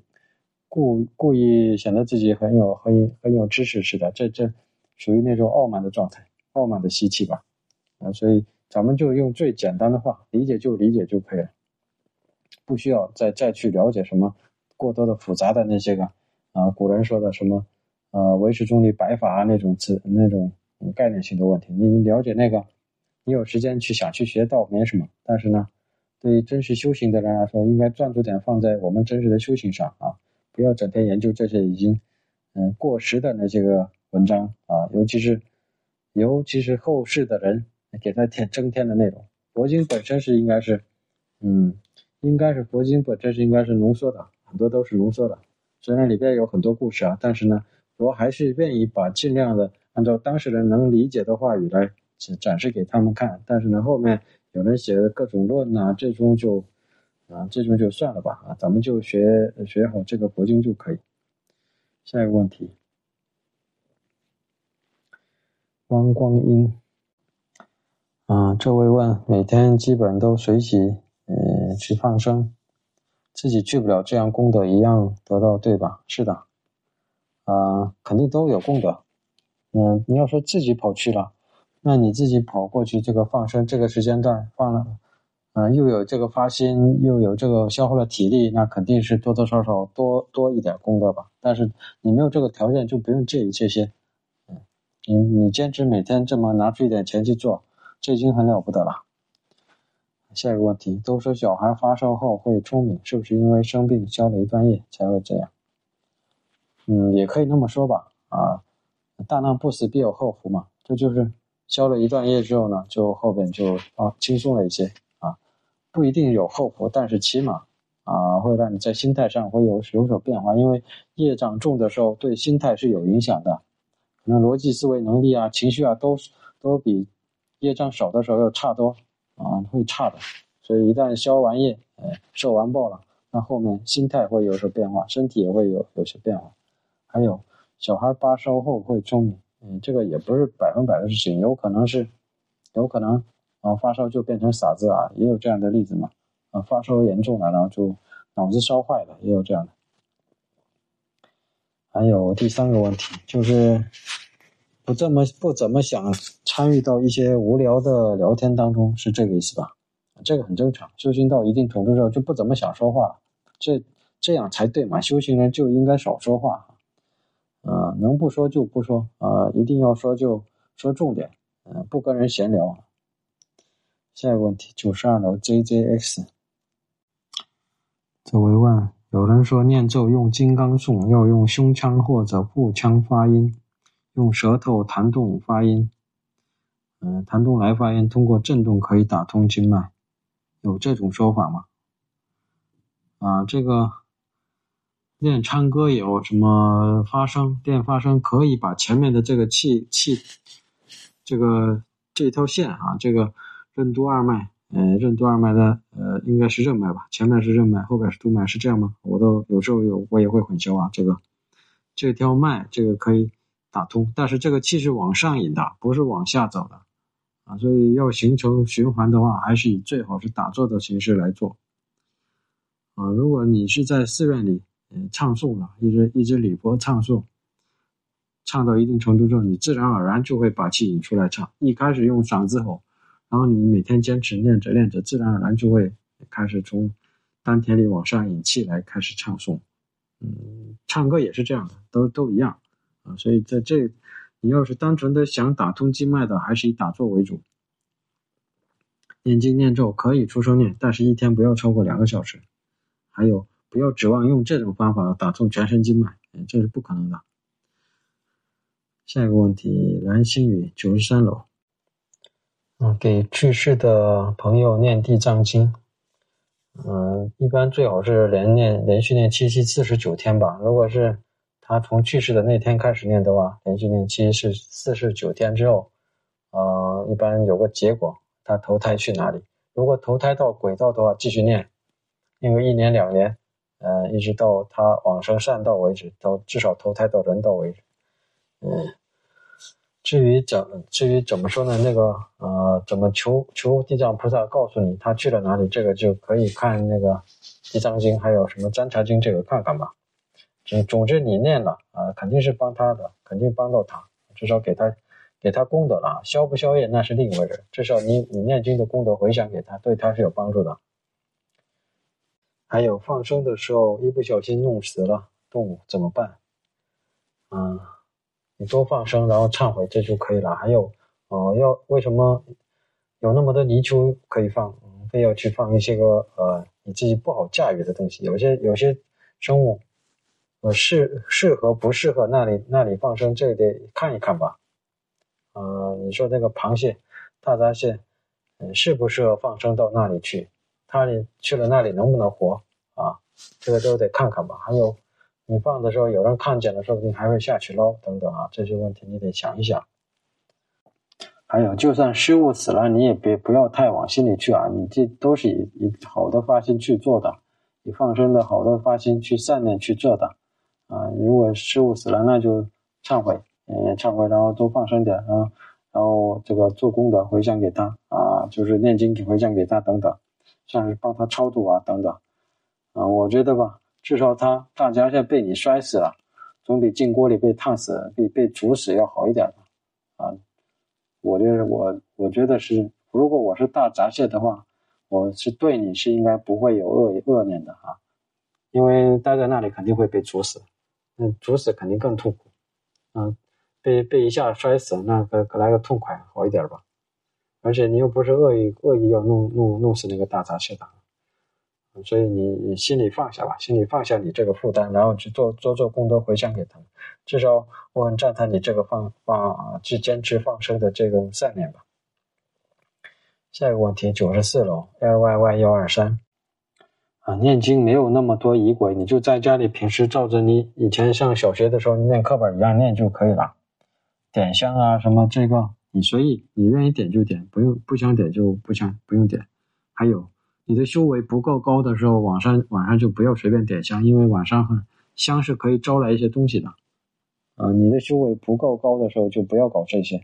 意显得自己很有知识似的，这属于那种傲慢的状态，傲慢的习气吧所以咱们就用最简单的话理解就可以了，不需要再去了解什么过多的复杂的那些个古人说的什么唯识中立白法那种概念性的问题，你了解那个，你有时间想去学道没什么，但是呢，对于真实修行的人来说，应该专注点放在我们真实的修行上不要整天研究这些已经过时的那些个文章尤其是后世的人给他增添的内容。佛经本身是应该是佛经本身是应该是浓缩的，很多都是浓缩的，虽然里边有很多故事但是呢，佛还是愿意尽量的按照当事人能理解的话语来展示给他们看，但是呢，后面有人写的各种论这种就算了吧咱们就学好这个佛经就可以。下一个问题，汪光阴这位问每天基本都随喜去放生，自己去不了，这样功德一样得到对吧？是的肯定都有功德你要说自己跑去了，那你自己跑过去这个放生这个时间段放了又有这个发心，又有这个消耗了体力，那肯定是多多少少多一点功德吧。但是你没有这个条件，就不用介意这些。你坚持每天这么拿出一点钱去做，这已经很了不得了。下一个问题，都说小孩发烧后会聪明，是不是因为生病消了一段业才会这样？也可以那么说吧大难不死必有后福嘛，这就是消了一段业之后呢，就后边就轻松了一些不一定有后福，但是起码会让你在心态上会有所变化，因为业障重的时候对心态是有影响的，可能逻辑思维能力情绪都比业障少的时候要差多会差的，所以一旦消完业受完报了，那后面心态会有所变化，身体也会有些变化。还有小孩发烧后会聪明这个也不是100%的事情，有可能发烧就变成傻子也有这样的例子嘛发烧严重了然后就脑子烧坏了，也有这样的。还有第三个问题，就是不怎么想参与到一些无聊的聊天当中，是这个意思吧？这个很正常，修行到一定程度之后就不怎么想说话了，这样才对嘛，修行人就应该少说话能不说就不说一定要说就说重点不跟人闲聊。下一个问题，92楼 JJX 这位问，有人说念咒用金刚颂要用胸腔或者腹腔发音，用舌头弹动发音弹动来发音，通过震动可以打通经脉，有这种说法吗这个念唱歌有什么发声，电发声可以把前面的这个这条线啊，这个任督二脉，任督二脉的应该是任脉吧，前面是任脉，后边是督脉，是这样吗？有时候我也会混淆啊，这条脉这个可以打通，但是这个气是往上引的，不是往下走的啊，所以要形成循环的话，还是最好是打坐的形式来做啊。如果你是在寺院里唱诵了，一直礼佛唱诵，唱到一定程度之后，你自然而然就会把气引出来唱。一开始用嗓子吼，然后你每天坚持练着，自然而然就会开始从丹田里往上引气来开始唱诵。唱歌也是这样的，都一样啊。所以在你要是单纯的想打通经脉的，还是以打坐为主。念经念咒可以出声念，但是一天不要超过2个小时。还有不要指望用这种方法打通全身经脉，这是不可能的。下一个问题，蓝星宇93楼，给去世的朋友念地藏经，一般最好是连续念749天吧。如果是他从去世的那天开始念的话，连续念49天之后，一般有个结果，他投胎去哪里？如果投胎到鬼道的话，继续念，因为1年2年，一直到他往生善道为止，至少投胎到人道为止。至于怎么说呢？怎么求地藏菩萨告诉你他去了哪里？这个就可以看那个地藏经，还有什么占察经，这个看看吧。总之你念了肯定是帮他的，肯定帮到他，至少给他功德了。消不消业那是另一回事，至少你念经的功德回向给他，对他是有帮助的。还有放生的时候一不小心弄死了动物怎么办？你多放生，然后忏悔，这就可以了。还有为什么有那么多泥鳅可以放，非要去放一些个你自己不好驾驭的东西？有些生物适合不适合那里放生，这得看一看吧。你说那个螃蟹、大闸蟹，适不适合放生到那里去？它去了那里能不能活啊？这个都得看看吧。还有你放的时候有人看见了，说不定还会下去捞等等这些问题你得想一想。还有就算失误死了，你也不要太往心里去你这都是以好的发心去做的，以放生的好的发心去善念去做的如果失误死了，那就忏悔，然后多放生点，然后这个做功德回向给他就是念经回向给他等等，像是帮他超度等等我觉得吧，至少大闸蟹被你摔死了，总比进锅里被烫死、被煮死要好一点我觉得是，如果我是大闸蟹的话，我是对你是应该不会有恶念的因为待在那里肯定会被煮死，煮死肯定更痛苦被一下摔死，那来个痛快好一点吧。而且你又不是恶意要弄死那个大闸蟹的。所以你心里放下吧，心里放下你这个负担，然后去做功德回向给他们。至少我很赞叹你这个去坚持放生的这个善念吧。下一个问题94楼 LYY123念经没有那么多仪轨，你就在家里平时照着你以前上小学的时候念课本一样念就可以了。点香什么这个你随意，你愿意点就点，不想点就不用点。还有你的修为不够高的时候，晚上就不要随便点香，因为晚上香是可以招来一些东西的你的修为不够高的时候就不要搞这些。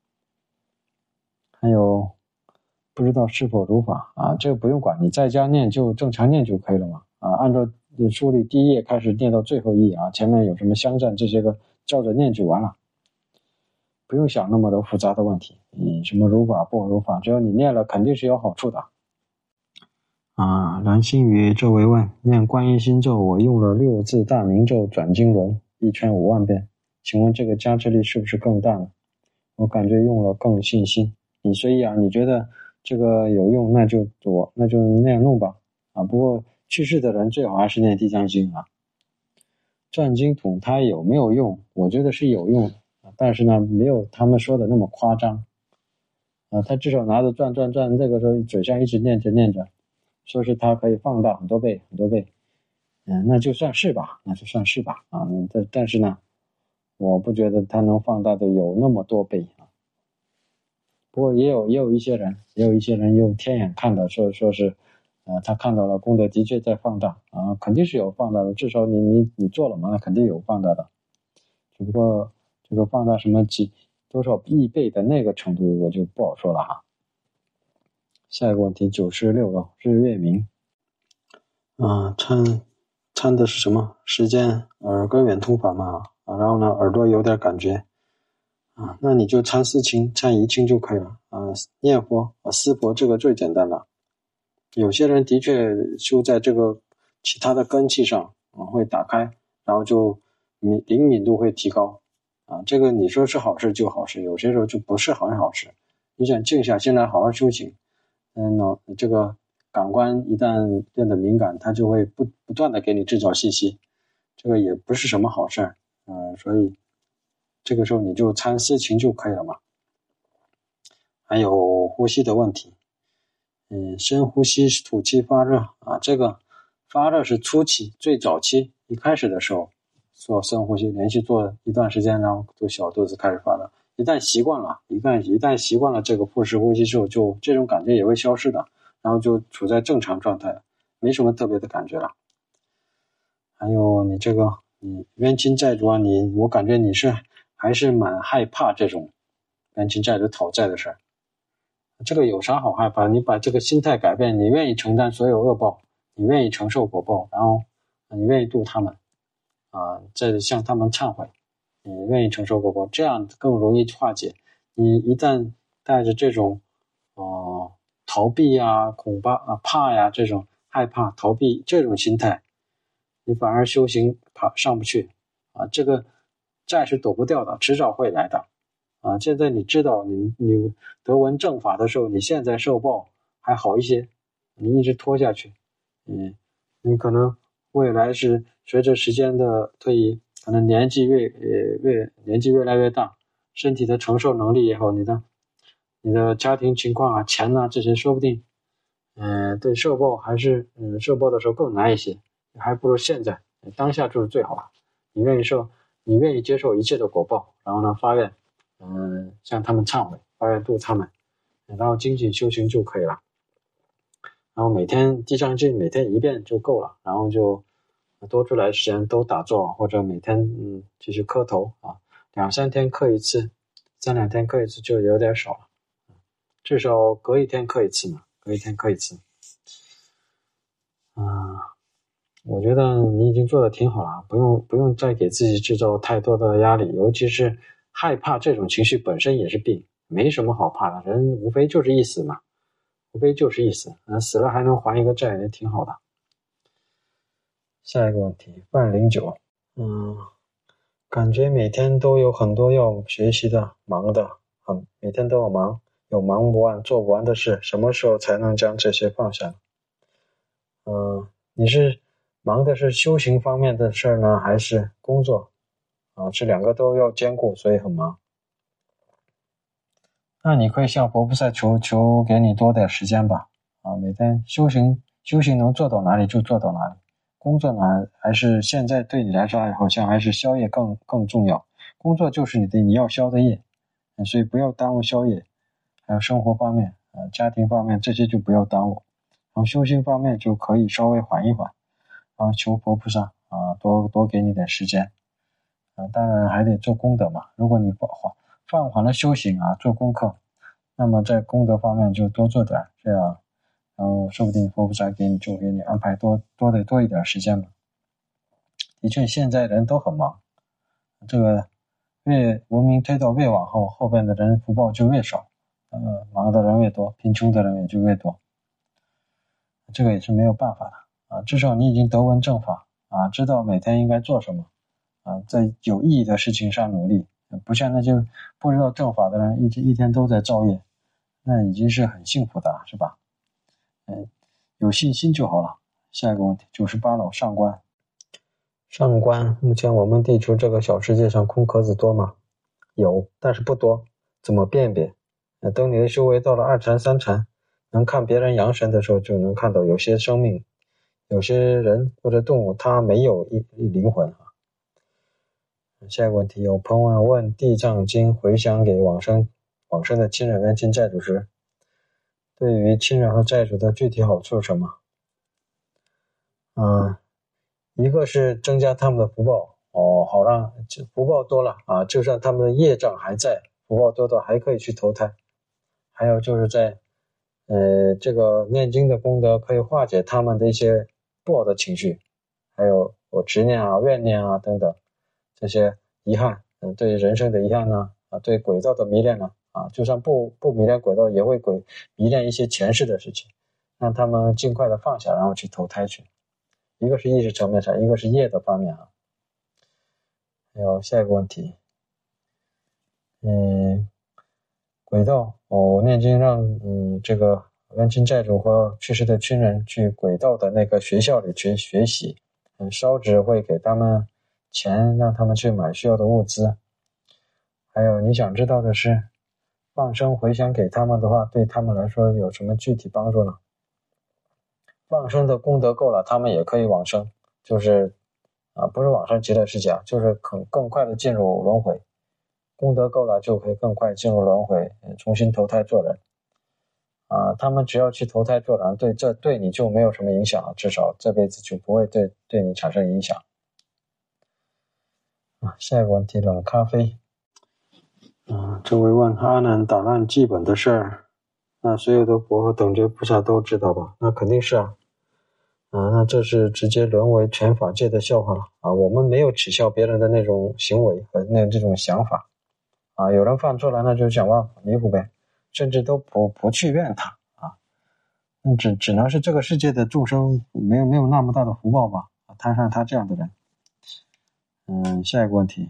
还有不知道是否如法这个不用管，你在家念就正常念就可以了嘛按照书里第1页开始念到最后1页前面有什么香赞这些个照着念就完了，不用想那么多复杂的问题。什么如法不如法，只要你念了肯定是有好处的蓝星宇这位问，念观音心咒我用了6字大明咒转经轮1圈5万遍，请问这个加持力是不是更大呢？我感觉用了更信心。你随意你觉得这个有用那就那样弄吧不过去世的人最好还是念地藏经转经筒它有没有用？我觉得是有用但是呢没有他们说的那么夸张他至少拿着转，这个时候嘴上一直念着，说是它可以放大很多倍， 那就算是吧啊，但是呢，我不觉得它能放大的有那么多倍啊。不过也有一些人用天眼看到，说是，他看到了功德的确在放大啊，肯定是有放大的，至少你做了嘛，那肯定有放大的，只不过这个放大什么多少亿倍的那个程度我就不好说了哈。下一个问题96了，日月明参的是什么？时间耳根圆通法嘛然后呢耳朵有点感觉那你就参四清参一清就可以了念佛思佛这个最简单了。有些人的确修在这个其他的根器上会打开，然后就灵敏度会提高这个你说是好事就好事，有些时候就不是很好事。你想静下心来好好修行这个感官一旦变得敏感，它就会不断的给你制造信息，这个也不是什么好事所以这个时候你就参思情就可以了嘛。还有呼吸的问题深呼吸吐气发热这个发热是初期最早期一开始的时候做深呼吸，连续做一段时间，然后就小肚子开始发热，一旦习惯了这个腹式呼吸之后，就这种感觉也会消失的，然后就处在正常状态，没什么特别的感觉了。还有你这个你冤亲债主我感觉你还是蛮害怕这种冤亲债主讨债的事儿。这个有啥好害怕？你把这个心态改变，你愿意承担所有恶报，你愿意承受果报，然后你愿意度他们再向他们忏悔，你愿意承受果报，这样更容易化解。你一旦带着这种逃避恐怕这种害怕逃避这种心态，你反而修行上不去这个债是躲不掉的，迟早会来的现在你知道你得闻正法的时候，你现在受报还好一些，你一直拖下去你可能未来是随着时间的推移，可能年纪越来越大，身体的承受能力也好，你的家庭情况钱这些说不定对受报还是受报的时候更难一些，还不如现在当下就是最好了。你愿意接受一切的果报，然后呢发愿向他们忏悔，发愿度他们，然后精进修行就可以了。然后每天地藏经每天一遍就够了，然后就多出来的时间都打坐，或者每天继续磕头2-3天磕一次，3-2天磕一次就有点少了，至少隔一天磕一次嘛，隔一天磕一次我觉得你已经做得挺好了，不用再给自己制造太多的压力，尤其是害怕这种情绪本身也是病，没什么好怕的，人无非就是一死嘛，死了还能还一个债也挺好的。下一个问题509感觉每天都有很多要学习的忙的每天都要忙，有忙不完做不完的事，什么时候才能将这些放下你是忙的是修行方面的事呢，还是工作这两个都要兼顾，所以很忙。那你可以向佛菩萨求给你多点时间吧每天修行能做到哪里就做到哪里，工作呢还是现在对你来说好像还是宵夜更重要，工作就是你要消的业所以不要耽误宵夜，还有生活方面家庭方面这些就不要耽误，然后修行方面就可以稍微缓一缓，然后求佛菩萨多给你点时间当然还得做功德嘛，如果你放缓了修行做功课，那么在功德方面就多做点，这样然后说不定佛菩萨给你安排多一点时间嘛。的确现在人都很忙，这个越文明推到越往后边的人福报就越少忙的人越多，贫穷的人也就越多，这个也是没有办法的至少你已经得闻正法知道每天应该做什么在有意义的事情上努力，不像那些不知道正法的人一天都在造业，那已经是很幸福的了，是吧有信心就好了。下一个问题98了，上官目前我们地球这个小世界上空壳子多吗？有，但是不多，怎么辨别等你的修为到了2禅3禅，能看别人阳神的时候，就能看到有些生命有些人或者动物它没有一灵魂啊。下一个问题，有朋友问地藏经回向给往生的亲人冤亲债主时，对于亲人和债主的具体好处是什么？一个是增加他们的福报好让福报多了啊，就算他们的业障还在，福报多还可以去投胎。还有就是在这个念经的功德可以化解他们的一些不好的情绪，还有执念啊、怨念啊等等这些遗憾，对人生的遗憾呢，对轨道的迷恋呢，就算不迷恋轨道，也会迷恋一些前世的事情，让他们尽快的放下，然后去投胎去。一个是意识层面上，一个是业的方面啊。还有下一个问题，轨道念经让这个冤亲债主和去世的亲人去轨道的那个学校里去学习，烧纸会给他们钱，让他们去买需要的物资。还有你想知道的是，放生回向给他们的话，对他们来说有什么具体帮助呢？放生的功德够了，他们也可以往生，就是不是往生极乐世界，就是更快的进入轮回。功德够了就可以更快进入轮回，重新投胎做人。他们只要去投胎做人，这对你就没有什么影响了，至少这辈子就不会对你产生影响。下一个问题，冷咖啡。这位问阿难打烂祭本的事儿，那所有的佛和等觉菩萨都知道吧？那肯定是啊。那这是直接沦为全法界的笑话了我们没有耻笑别人的那种行为和这种想法有人犯错了，那就想办法弥补呗，甚至都不去怨他只能是这个世界的众生没有那么大的福报吧，摊上他这样的人。下一个问题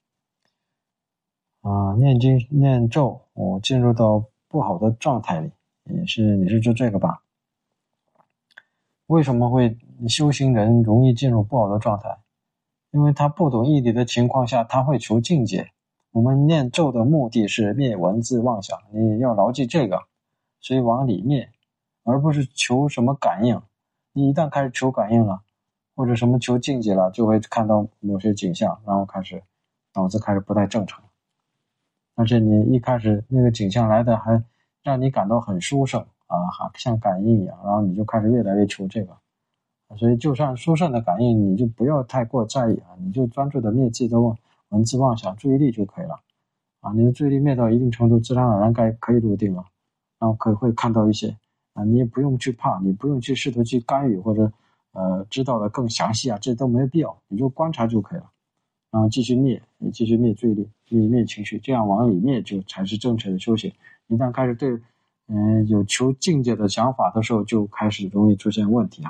念经念咒进入到不好的状态里，你是就这个吧？为什么会修行人容易进入不好的状态？因为他不懂义理的情况下，他会求境界。我们念咒的目的是灭文字妄想，你要牢记这个，所以往里灭，而不是求什么感应。你一旦开始求感应了，或者什么求境界了，就会看到某些景象，然后脑子开始不太正常。而且你一开始那个景象来的还让你感到很殊胜像感应一样，然后你就开始越来越求这个。所以就算殊胜的感应，你就不要太过在意你就专注的灭自己的文字妄想，注意力就可以了你的注意力灭到一定程度，自然而然可以入定了，然后会看到一些你也不用去怕，你不用去试图去干预或者知道的更详细这都没有必要，你就观察就可以了，然后继续灭注意力，灭情绪，这样往里灭就才是正确的修行。一旦开始对有求境界的想法的时候，就开始容易出现问题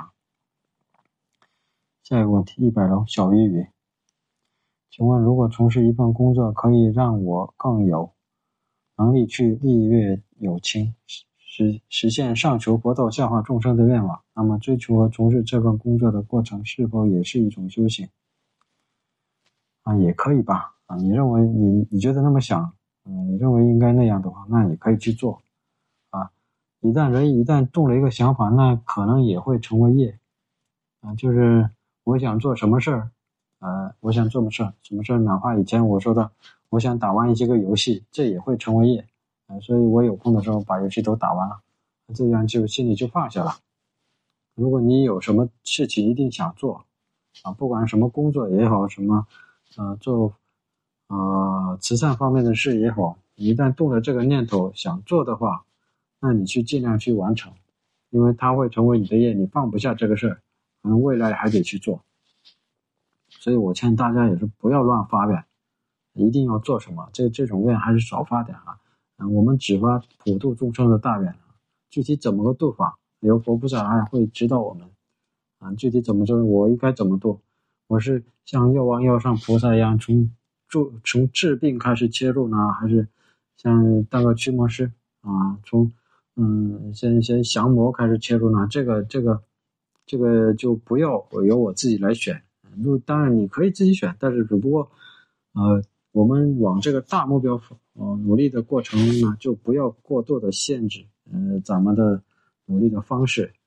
下一个问题，100楼小鱼鱼，请问如果从事一份工作可以让我更有能力去利乐有情，实现上求佛道下化众生的愿望，那么追求和从事这份工作的过程是否也是一种修行也可以吧你认为你觉得那么想你认为应该那样的话，那也可以去做人一旦动了一个想法，那可能也会成为业就是我想做什么事儿我想做什么事儿，哪怕以前我说的我想打完一些个游戏，这也会成为业所以我有空的时候把游戏都打完了，这样就心里就放下了。如果你有什么事情一定想做不管什么工作也好，什么做慈善方面的事也好，你一旦动了这个念头想做的话，那你去尽量去完成，因为它会成为你的业，你放不下这个事儿，可能未来还得去做。所以我劝大家也是不要乱发愿，一定要做什么这种愿还是少发点我们只发普度众生的大愿具体怎么个度法，由佛菩萨还会指导我们具体怎么做，我应该怎么度。我是像药王药上菩萨一样从治病开始切入呢，还是像当个驱魔师从先降魔开始切入呢？这个就不要由我自己来选。当然你可以自己选，但是只不过我们往这个大目标努力的过程呢，就不要过度的限制咱们的努力的方式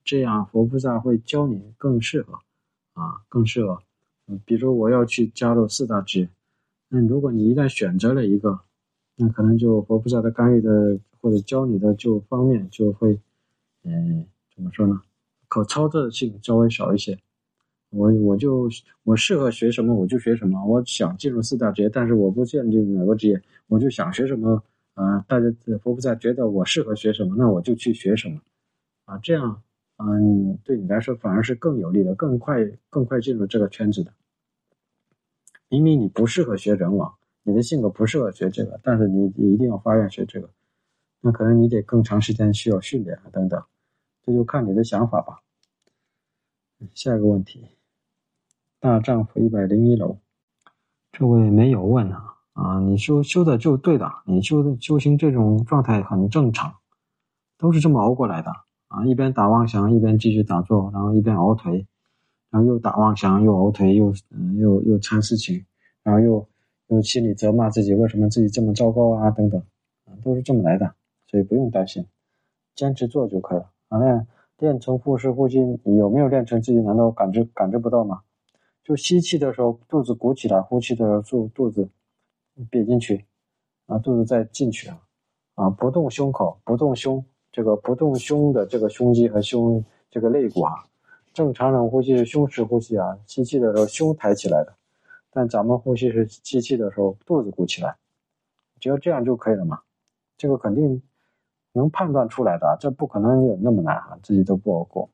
这样佛菩萨会教你更适合更适合。比如我要去加入四大职业，那如果你一旦选择了一个，那可能就佛菩萨的干预的或者教你的就方面就会怎么说呢，可操作性稍微少一些。我适合学什么我就学什么，我想进入四大职业，但是我不限定哪个职业，我就想学什么大家佛菩萨觉得我适合学什么，那我就去学什么这样对你来说反而是更有利的，更快进入这个圈子的。明明你不适合学人网，你的性格不适合学这个，但是你一定要发愿学这个，那可能你得更长时间需要训练等等，这就看你的想法吧。下一个问题，大丈夫101楼，这位没有问你修的就对的，你修行这种状态很正常，都是这么熬过来的一边打妄想一边继续打坐，然后一边熬腿，然后又打妄想又熬腿又参事情，然后又心里责骂自己为什么自己这么糟糕等等都是这么来的，所以不用担心，坚持做就可以了练成腹式呼吸，你有没有练成自己难道感知不到吗？就吸气的时候肚子鼓起来，呼气的时候肚子瘪进去肚子再进去不动胸口，不动胸，这个不动胸的这个胸肌和胸这个肋骨正常人呼吸是胸式呼吸吸气的时候胸抬起来的，但咱们呼吸是吸气的时候肚子鼓起来，只要这样就可以了嘛，这个肯定能判断出来的，这不可能有那么难自己都不熬过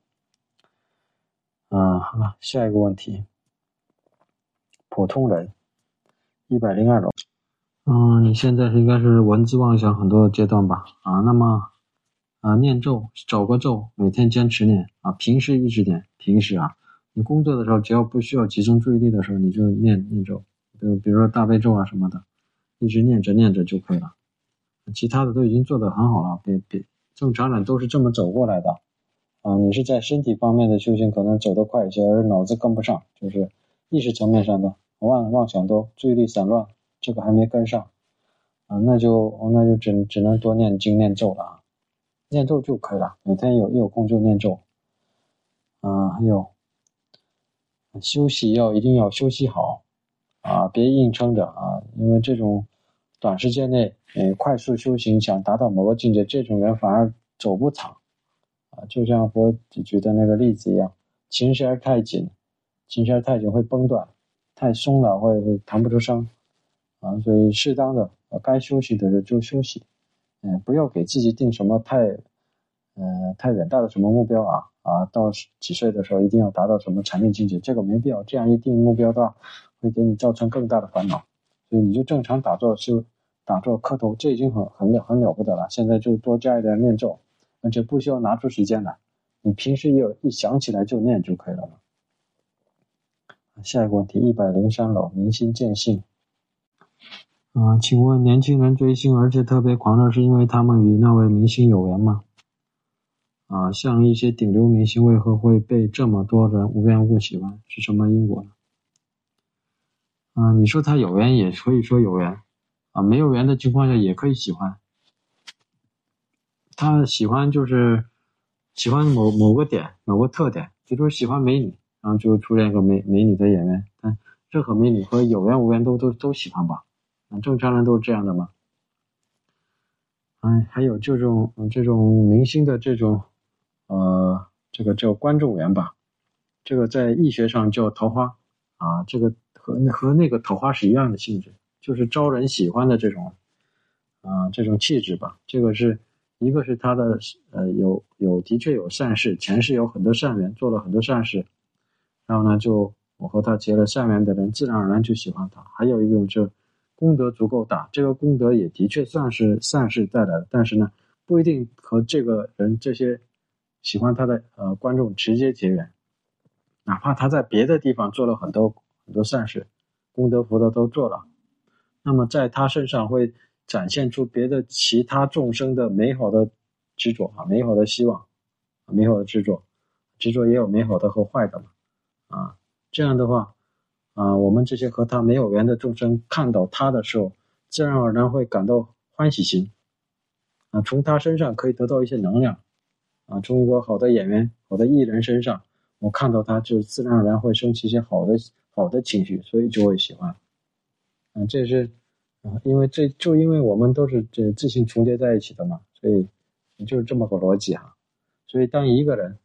好了，下一个问题，普通人102楼你现在应该是文字妄想很多阶段吧那么念咒，找个咒每天坚持念平时一直念，平时你工作的时候只要不需要集中注意力的时候你就念咒，比如说大悲咒什么的，一直念着就可以了，其他的都已经做得很好了，正常人都是这么走过来的你是在身体方面的修行可能走得快一些，而脑子跟不上，就是意识层面上的妄想多，注意力散乱，这个还没跟上那就只能多念经念咒了念咒就可以了，每天有空就念咒还有休息一定要休息好别硬撑着因为这种短时间内快速修行想达到某个境界，这种人反而走不长就像佛举的那个例子一样，琴弦太紧会崩断，太松了会弹不出声所以适当的该休息的时候就休息不要给自己定什么太远大的什么目标到几岁的时候一定要达到什么禅定境界，这个没必要，这样一定目标的话会给你造成更大的烦恼，所以你就正常打坐磕头，这已经很了不得了，现在就多加一点念咒，而且不需要拿出时间来，你平时一想起来就念就可以了下一个问题103楼，明心见性请问年轻人追星而且特别狂热，是因为他们与那位明星有缘吗像一些顶流明星为何会被这么多人无缘无故喜欢，是什么因果呢你说他有缘也可以说有缘没有缘的情况下也可以喜欢，他喜欢就是喜欢某个点某个特点，比如说喜欢美女，然后就出现一个美女的演员，但任何美女和有缘无缘都喜欢吧正常人都是这样的嘛还有这种明星的这种这个叫观众缘吧，这个在易学上叫桃花这个和那个桃花是一样的性质，就是招人喜欢的这种气质吧，这个是一个是他的的确有善事，前世有很多善缘，做了很多善事，然后呢我和他结了善缘的人自然而然就喜欢他，还有一种是功德足够大，这个功德也的确算是善事带来的，但是呢不一定和这个人这些喜欢他的观众直接结缘，哪怕他在别的地方做了很多善事，功德福德都做了，那么在他身上会展现出别的其他众生的美好的执着美好的希望美好的执着也有美好的和坏的嘛这样的话我们这些和他没有缘的众生看到他的时候，自然而然会感到欢喜心从他身上可以得到一些能量啊，从一个好的演员、好的艺人身上，我看到他就自然而然会升起一些好的情绪，所以就会喜欢。这是因为我们都是自信重叠在一起的嘛，所以就是这么个逻辑哈。所以当一个人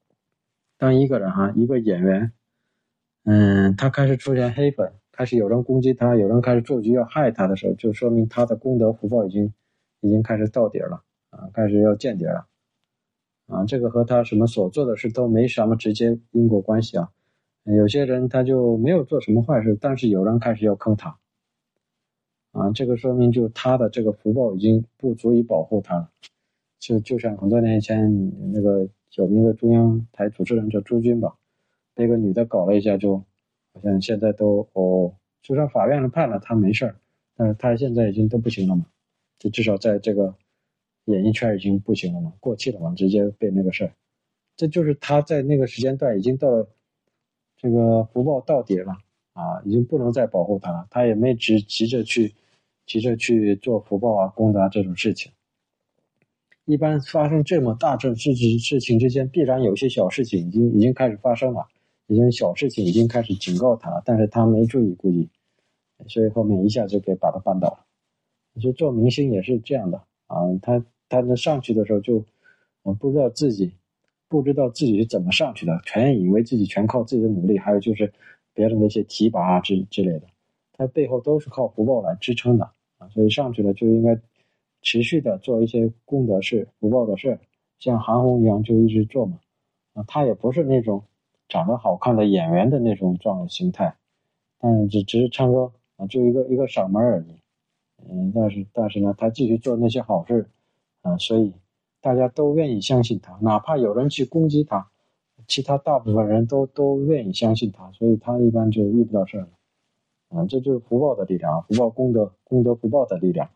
一个演员，他开始出现黑粉，开始有人攻击他，有人开始做局要害他的时候，就说明他的功德福报已经开始到底了啊，开始要见底了啊。这个和他什么所做的事都没什么直接因果关系啊。有些人他就没有做什么坏事，但是有人开始要坑他啊，这个说明就他的这个福报已经不足以保护他了。就像很多年以前那个有名的中央台主持人叫朱军吧，被个女的搞了一下，就好像现在都就算法院判了他没事，但是他现在已经都不行了嘛，就至少在这个演艺圈已经不行了嘛，过气了嘛，直接被那个事儿。这就是他在那个时间段已经到了这个福报到底了啊，已经不能再保护他了，他也没急着去做福报啊功德啊这种事情。一般发生这么大事情之间，必然有些小事情已经开始发生了，已经小事情已经开始警告他了，但是他没注意估计，所以后面一下就给把他绊倒了。所以做明星也是这样的啊，他上去的时候就不知道自己是怎么上去的，全以为自己全靠自己的努力，还有就是别人的一些提拔啊之类的，他背后都是靠福报来支撑的啊，所以上去了就应该持续的做一些功德事、福报的事，像韩红一样就一直做嘛。啊，他也不是那种长得好看的演员的那种形态，但只是唱歌啊，就一个嗓门而已。但是呢，他继续做那些好事啊，所以大家都愿意相信他，哪怕有人去攻击他，其他大部分人都愿意相信他，所以他一般就遇不到事了。啊，这就是福报的力量，福报功德福报的力量。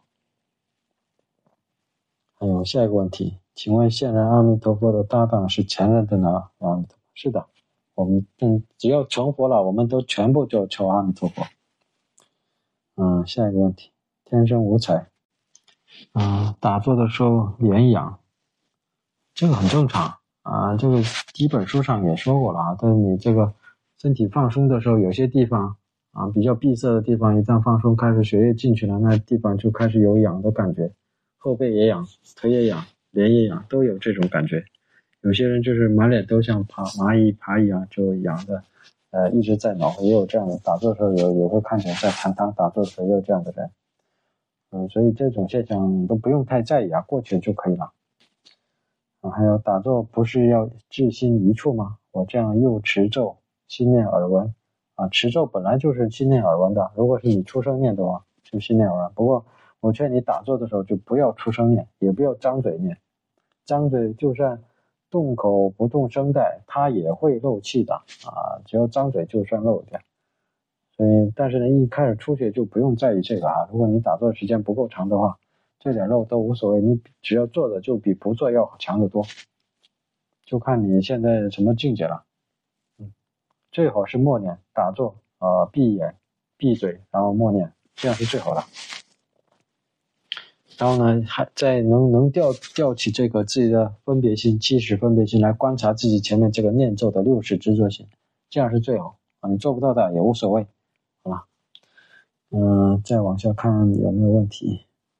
还有下一个问题，请问现任阿弥陀佛的搭档是前任的呢？阿弥陀佛，是的，我们只要成佛了，我们都全部就求阿弥陀佛。下一个问题，天生无才，打坐的时候脸痒，这个很正常啊，这个基本书上也说过了啊，但是你这个身体放松的时候，有些地方啊比较闭塞的地方，一旦放松，开始血液进去了，那地方就开始有痒的感觉。后背也痒，腿也痒，脸也痒，都有这种感觉。有些人就是满脸都像蚂蚁爬一样，就痒的，一直在挠，也有这样的。打坐的时候也会看见，在禅堂打坐的时候也有这样的人。所以这种现象都不用太在意啊，过去就可以了。还有打坐不是要至心一处吗？我这样又持咒，心念耳闻啊，持咒本来就是心念耳闻的，如果是你出声念的话，就心念耳闻。不过我劝你打坐的时候就不要出声念，也不要张嘴念，张嘴就算动口不动声带，它也会漏气的啊，只要张嘴就算漏掉。所以，但是呢，一开始初学就不用在意这个啊。如果你打坐的时间不够长的话，这点漏都无所谓，你只要做的就比不做要强得多，就看你现在什么境界了。最好是默念打坐闭眼闭嘴，然后默念，这样是最好的。然后呢，还在能调起这个自己的分别心、起始分别心来观察自己前面这个念咒的六识执着心，这样是最好啊。你做不到的也无所谓，好吧？再往下看有没有问题？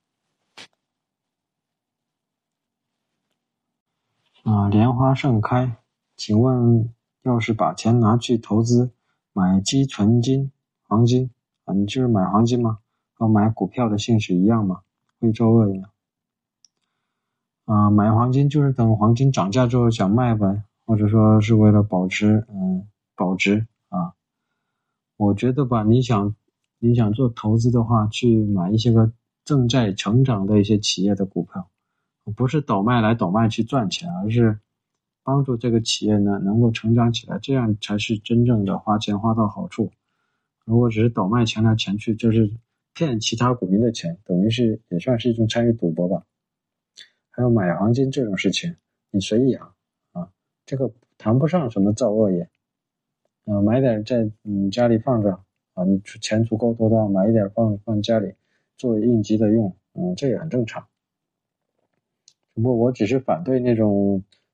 莲花盛开，请问要是把钱拿去投资买基纯金、黄金你就是买黄金吗？和买股票的性质一样吗？会做恶业买黄金就是等黄金涨价之后想卖呗，或者说是为了保值啊。我觉得吧，你想做投资的话，去买一些个正在成长的一些企业的股票，不是倒卖来倒卖去赚钱，而是帮助这个企业呢能够成长起来，这样才是真正的花钱花到好处。如果只是倒卖钱来钱去，就是骗其他股民的钱，等于是也算是一种参与赌博吧。还有买黄金这种事情，你随意这个谈不上什么造恶业。买点在家里放着你钱足够多的话，买一点放家里作为应急的用，这也很正常。不过我只是反对那种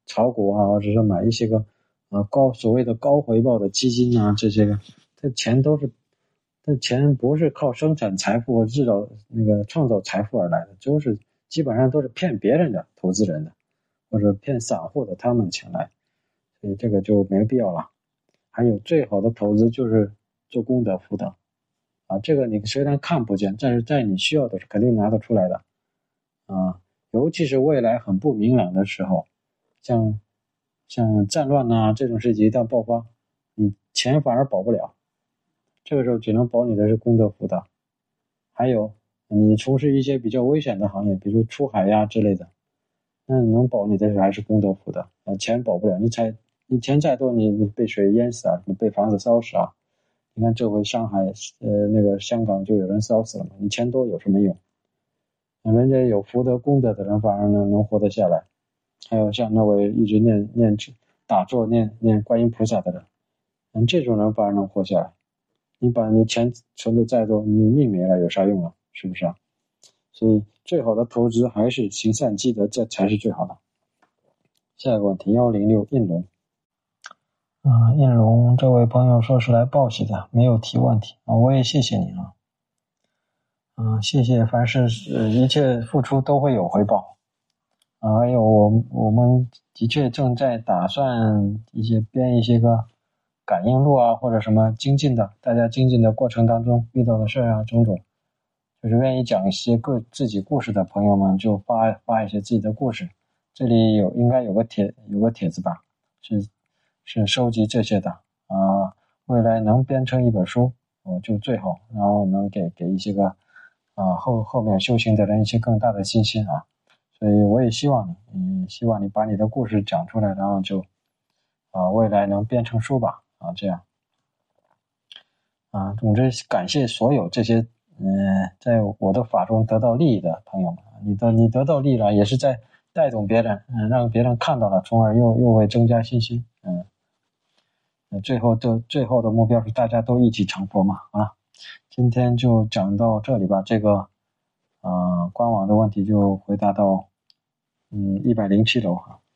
炒股啊，或者是买一些个所谓的高回报的基金啊，这些个，这钱不是靠生产财富和创造财富而来的，基本上都是骗别人的投资人的，或者骗散户的他们钱来，所以这个就没必要了。还有最好的投资就是做功德福德啊，这个你虽然看不见，但是在你需要的时候肯定拿得出来的啊，尤其是未来很不明朗的时候，像战乱啊这种事情一旦爆发，你钱反而保不了，这个时候只能保你的是功德福德。还有你从事一些比较危险的行业，比如出海呀之类的，那能保你的还是功德福德钱保不了，你钱再多，你被水淹死啊，被房子烧死啊，你看这回上海香港就有人烧死了嘛，你钱多有什么用？人家有福德功德的人反而能活得下来。还有像那位一直打坐念观音菩萨的人，这种人反而能活下来。你把你钱存的再多，你命没了有啥用啊？是不是啊？所以最好的投资还是行善积德，这才是最好的。下一个问题106应龙。应龙这位朋友说是来报喜的，没有提问题啊，我也谢谢你啊。谢谢，凡是一切付出都会有回报。还有我们的确正在打算编一些个感应录啊，或者什么大家精进的过程当中遇到的事啊，种种，就是愿意讲一些自己故事的朋友们就发一些自己的故事。这里应该有个帖子吧，是收集这些的啊。未来能编成一本书，我就最好，然后能给一些个后面修行的人一些更大的信心啊。所以我也希望你把你的故事讲出来，然后就未来能编成书吧这样总之感谢所有这些在我的法中得到利益的朋友们，你得到利益了，也是在带动别人，让别人看到了，从而又会增加信心。最后的目标是大家都一起成佛嘛。好了，今天就讲到这里吧。这个官网的问题就回答到107楼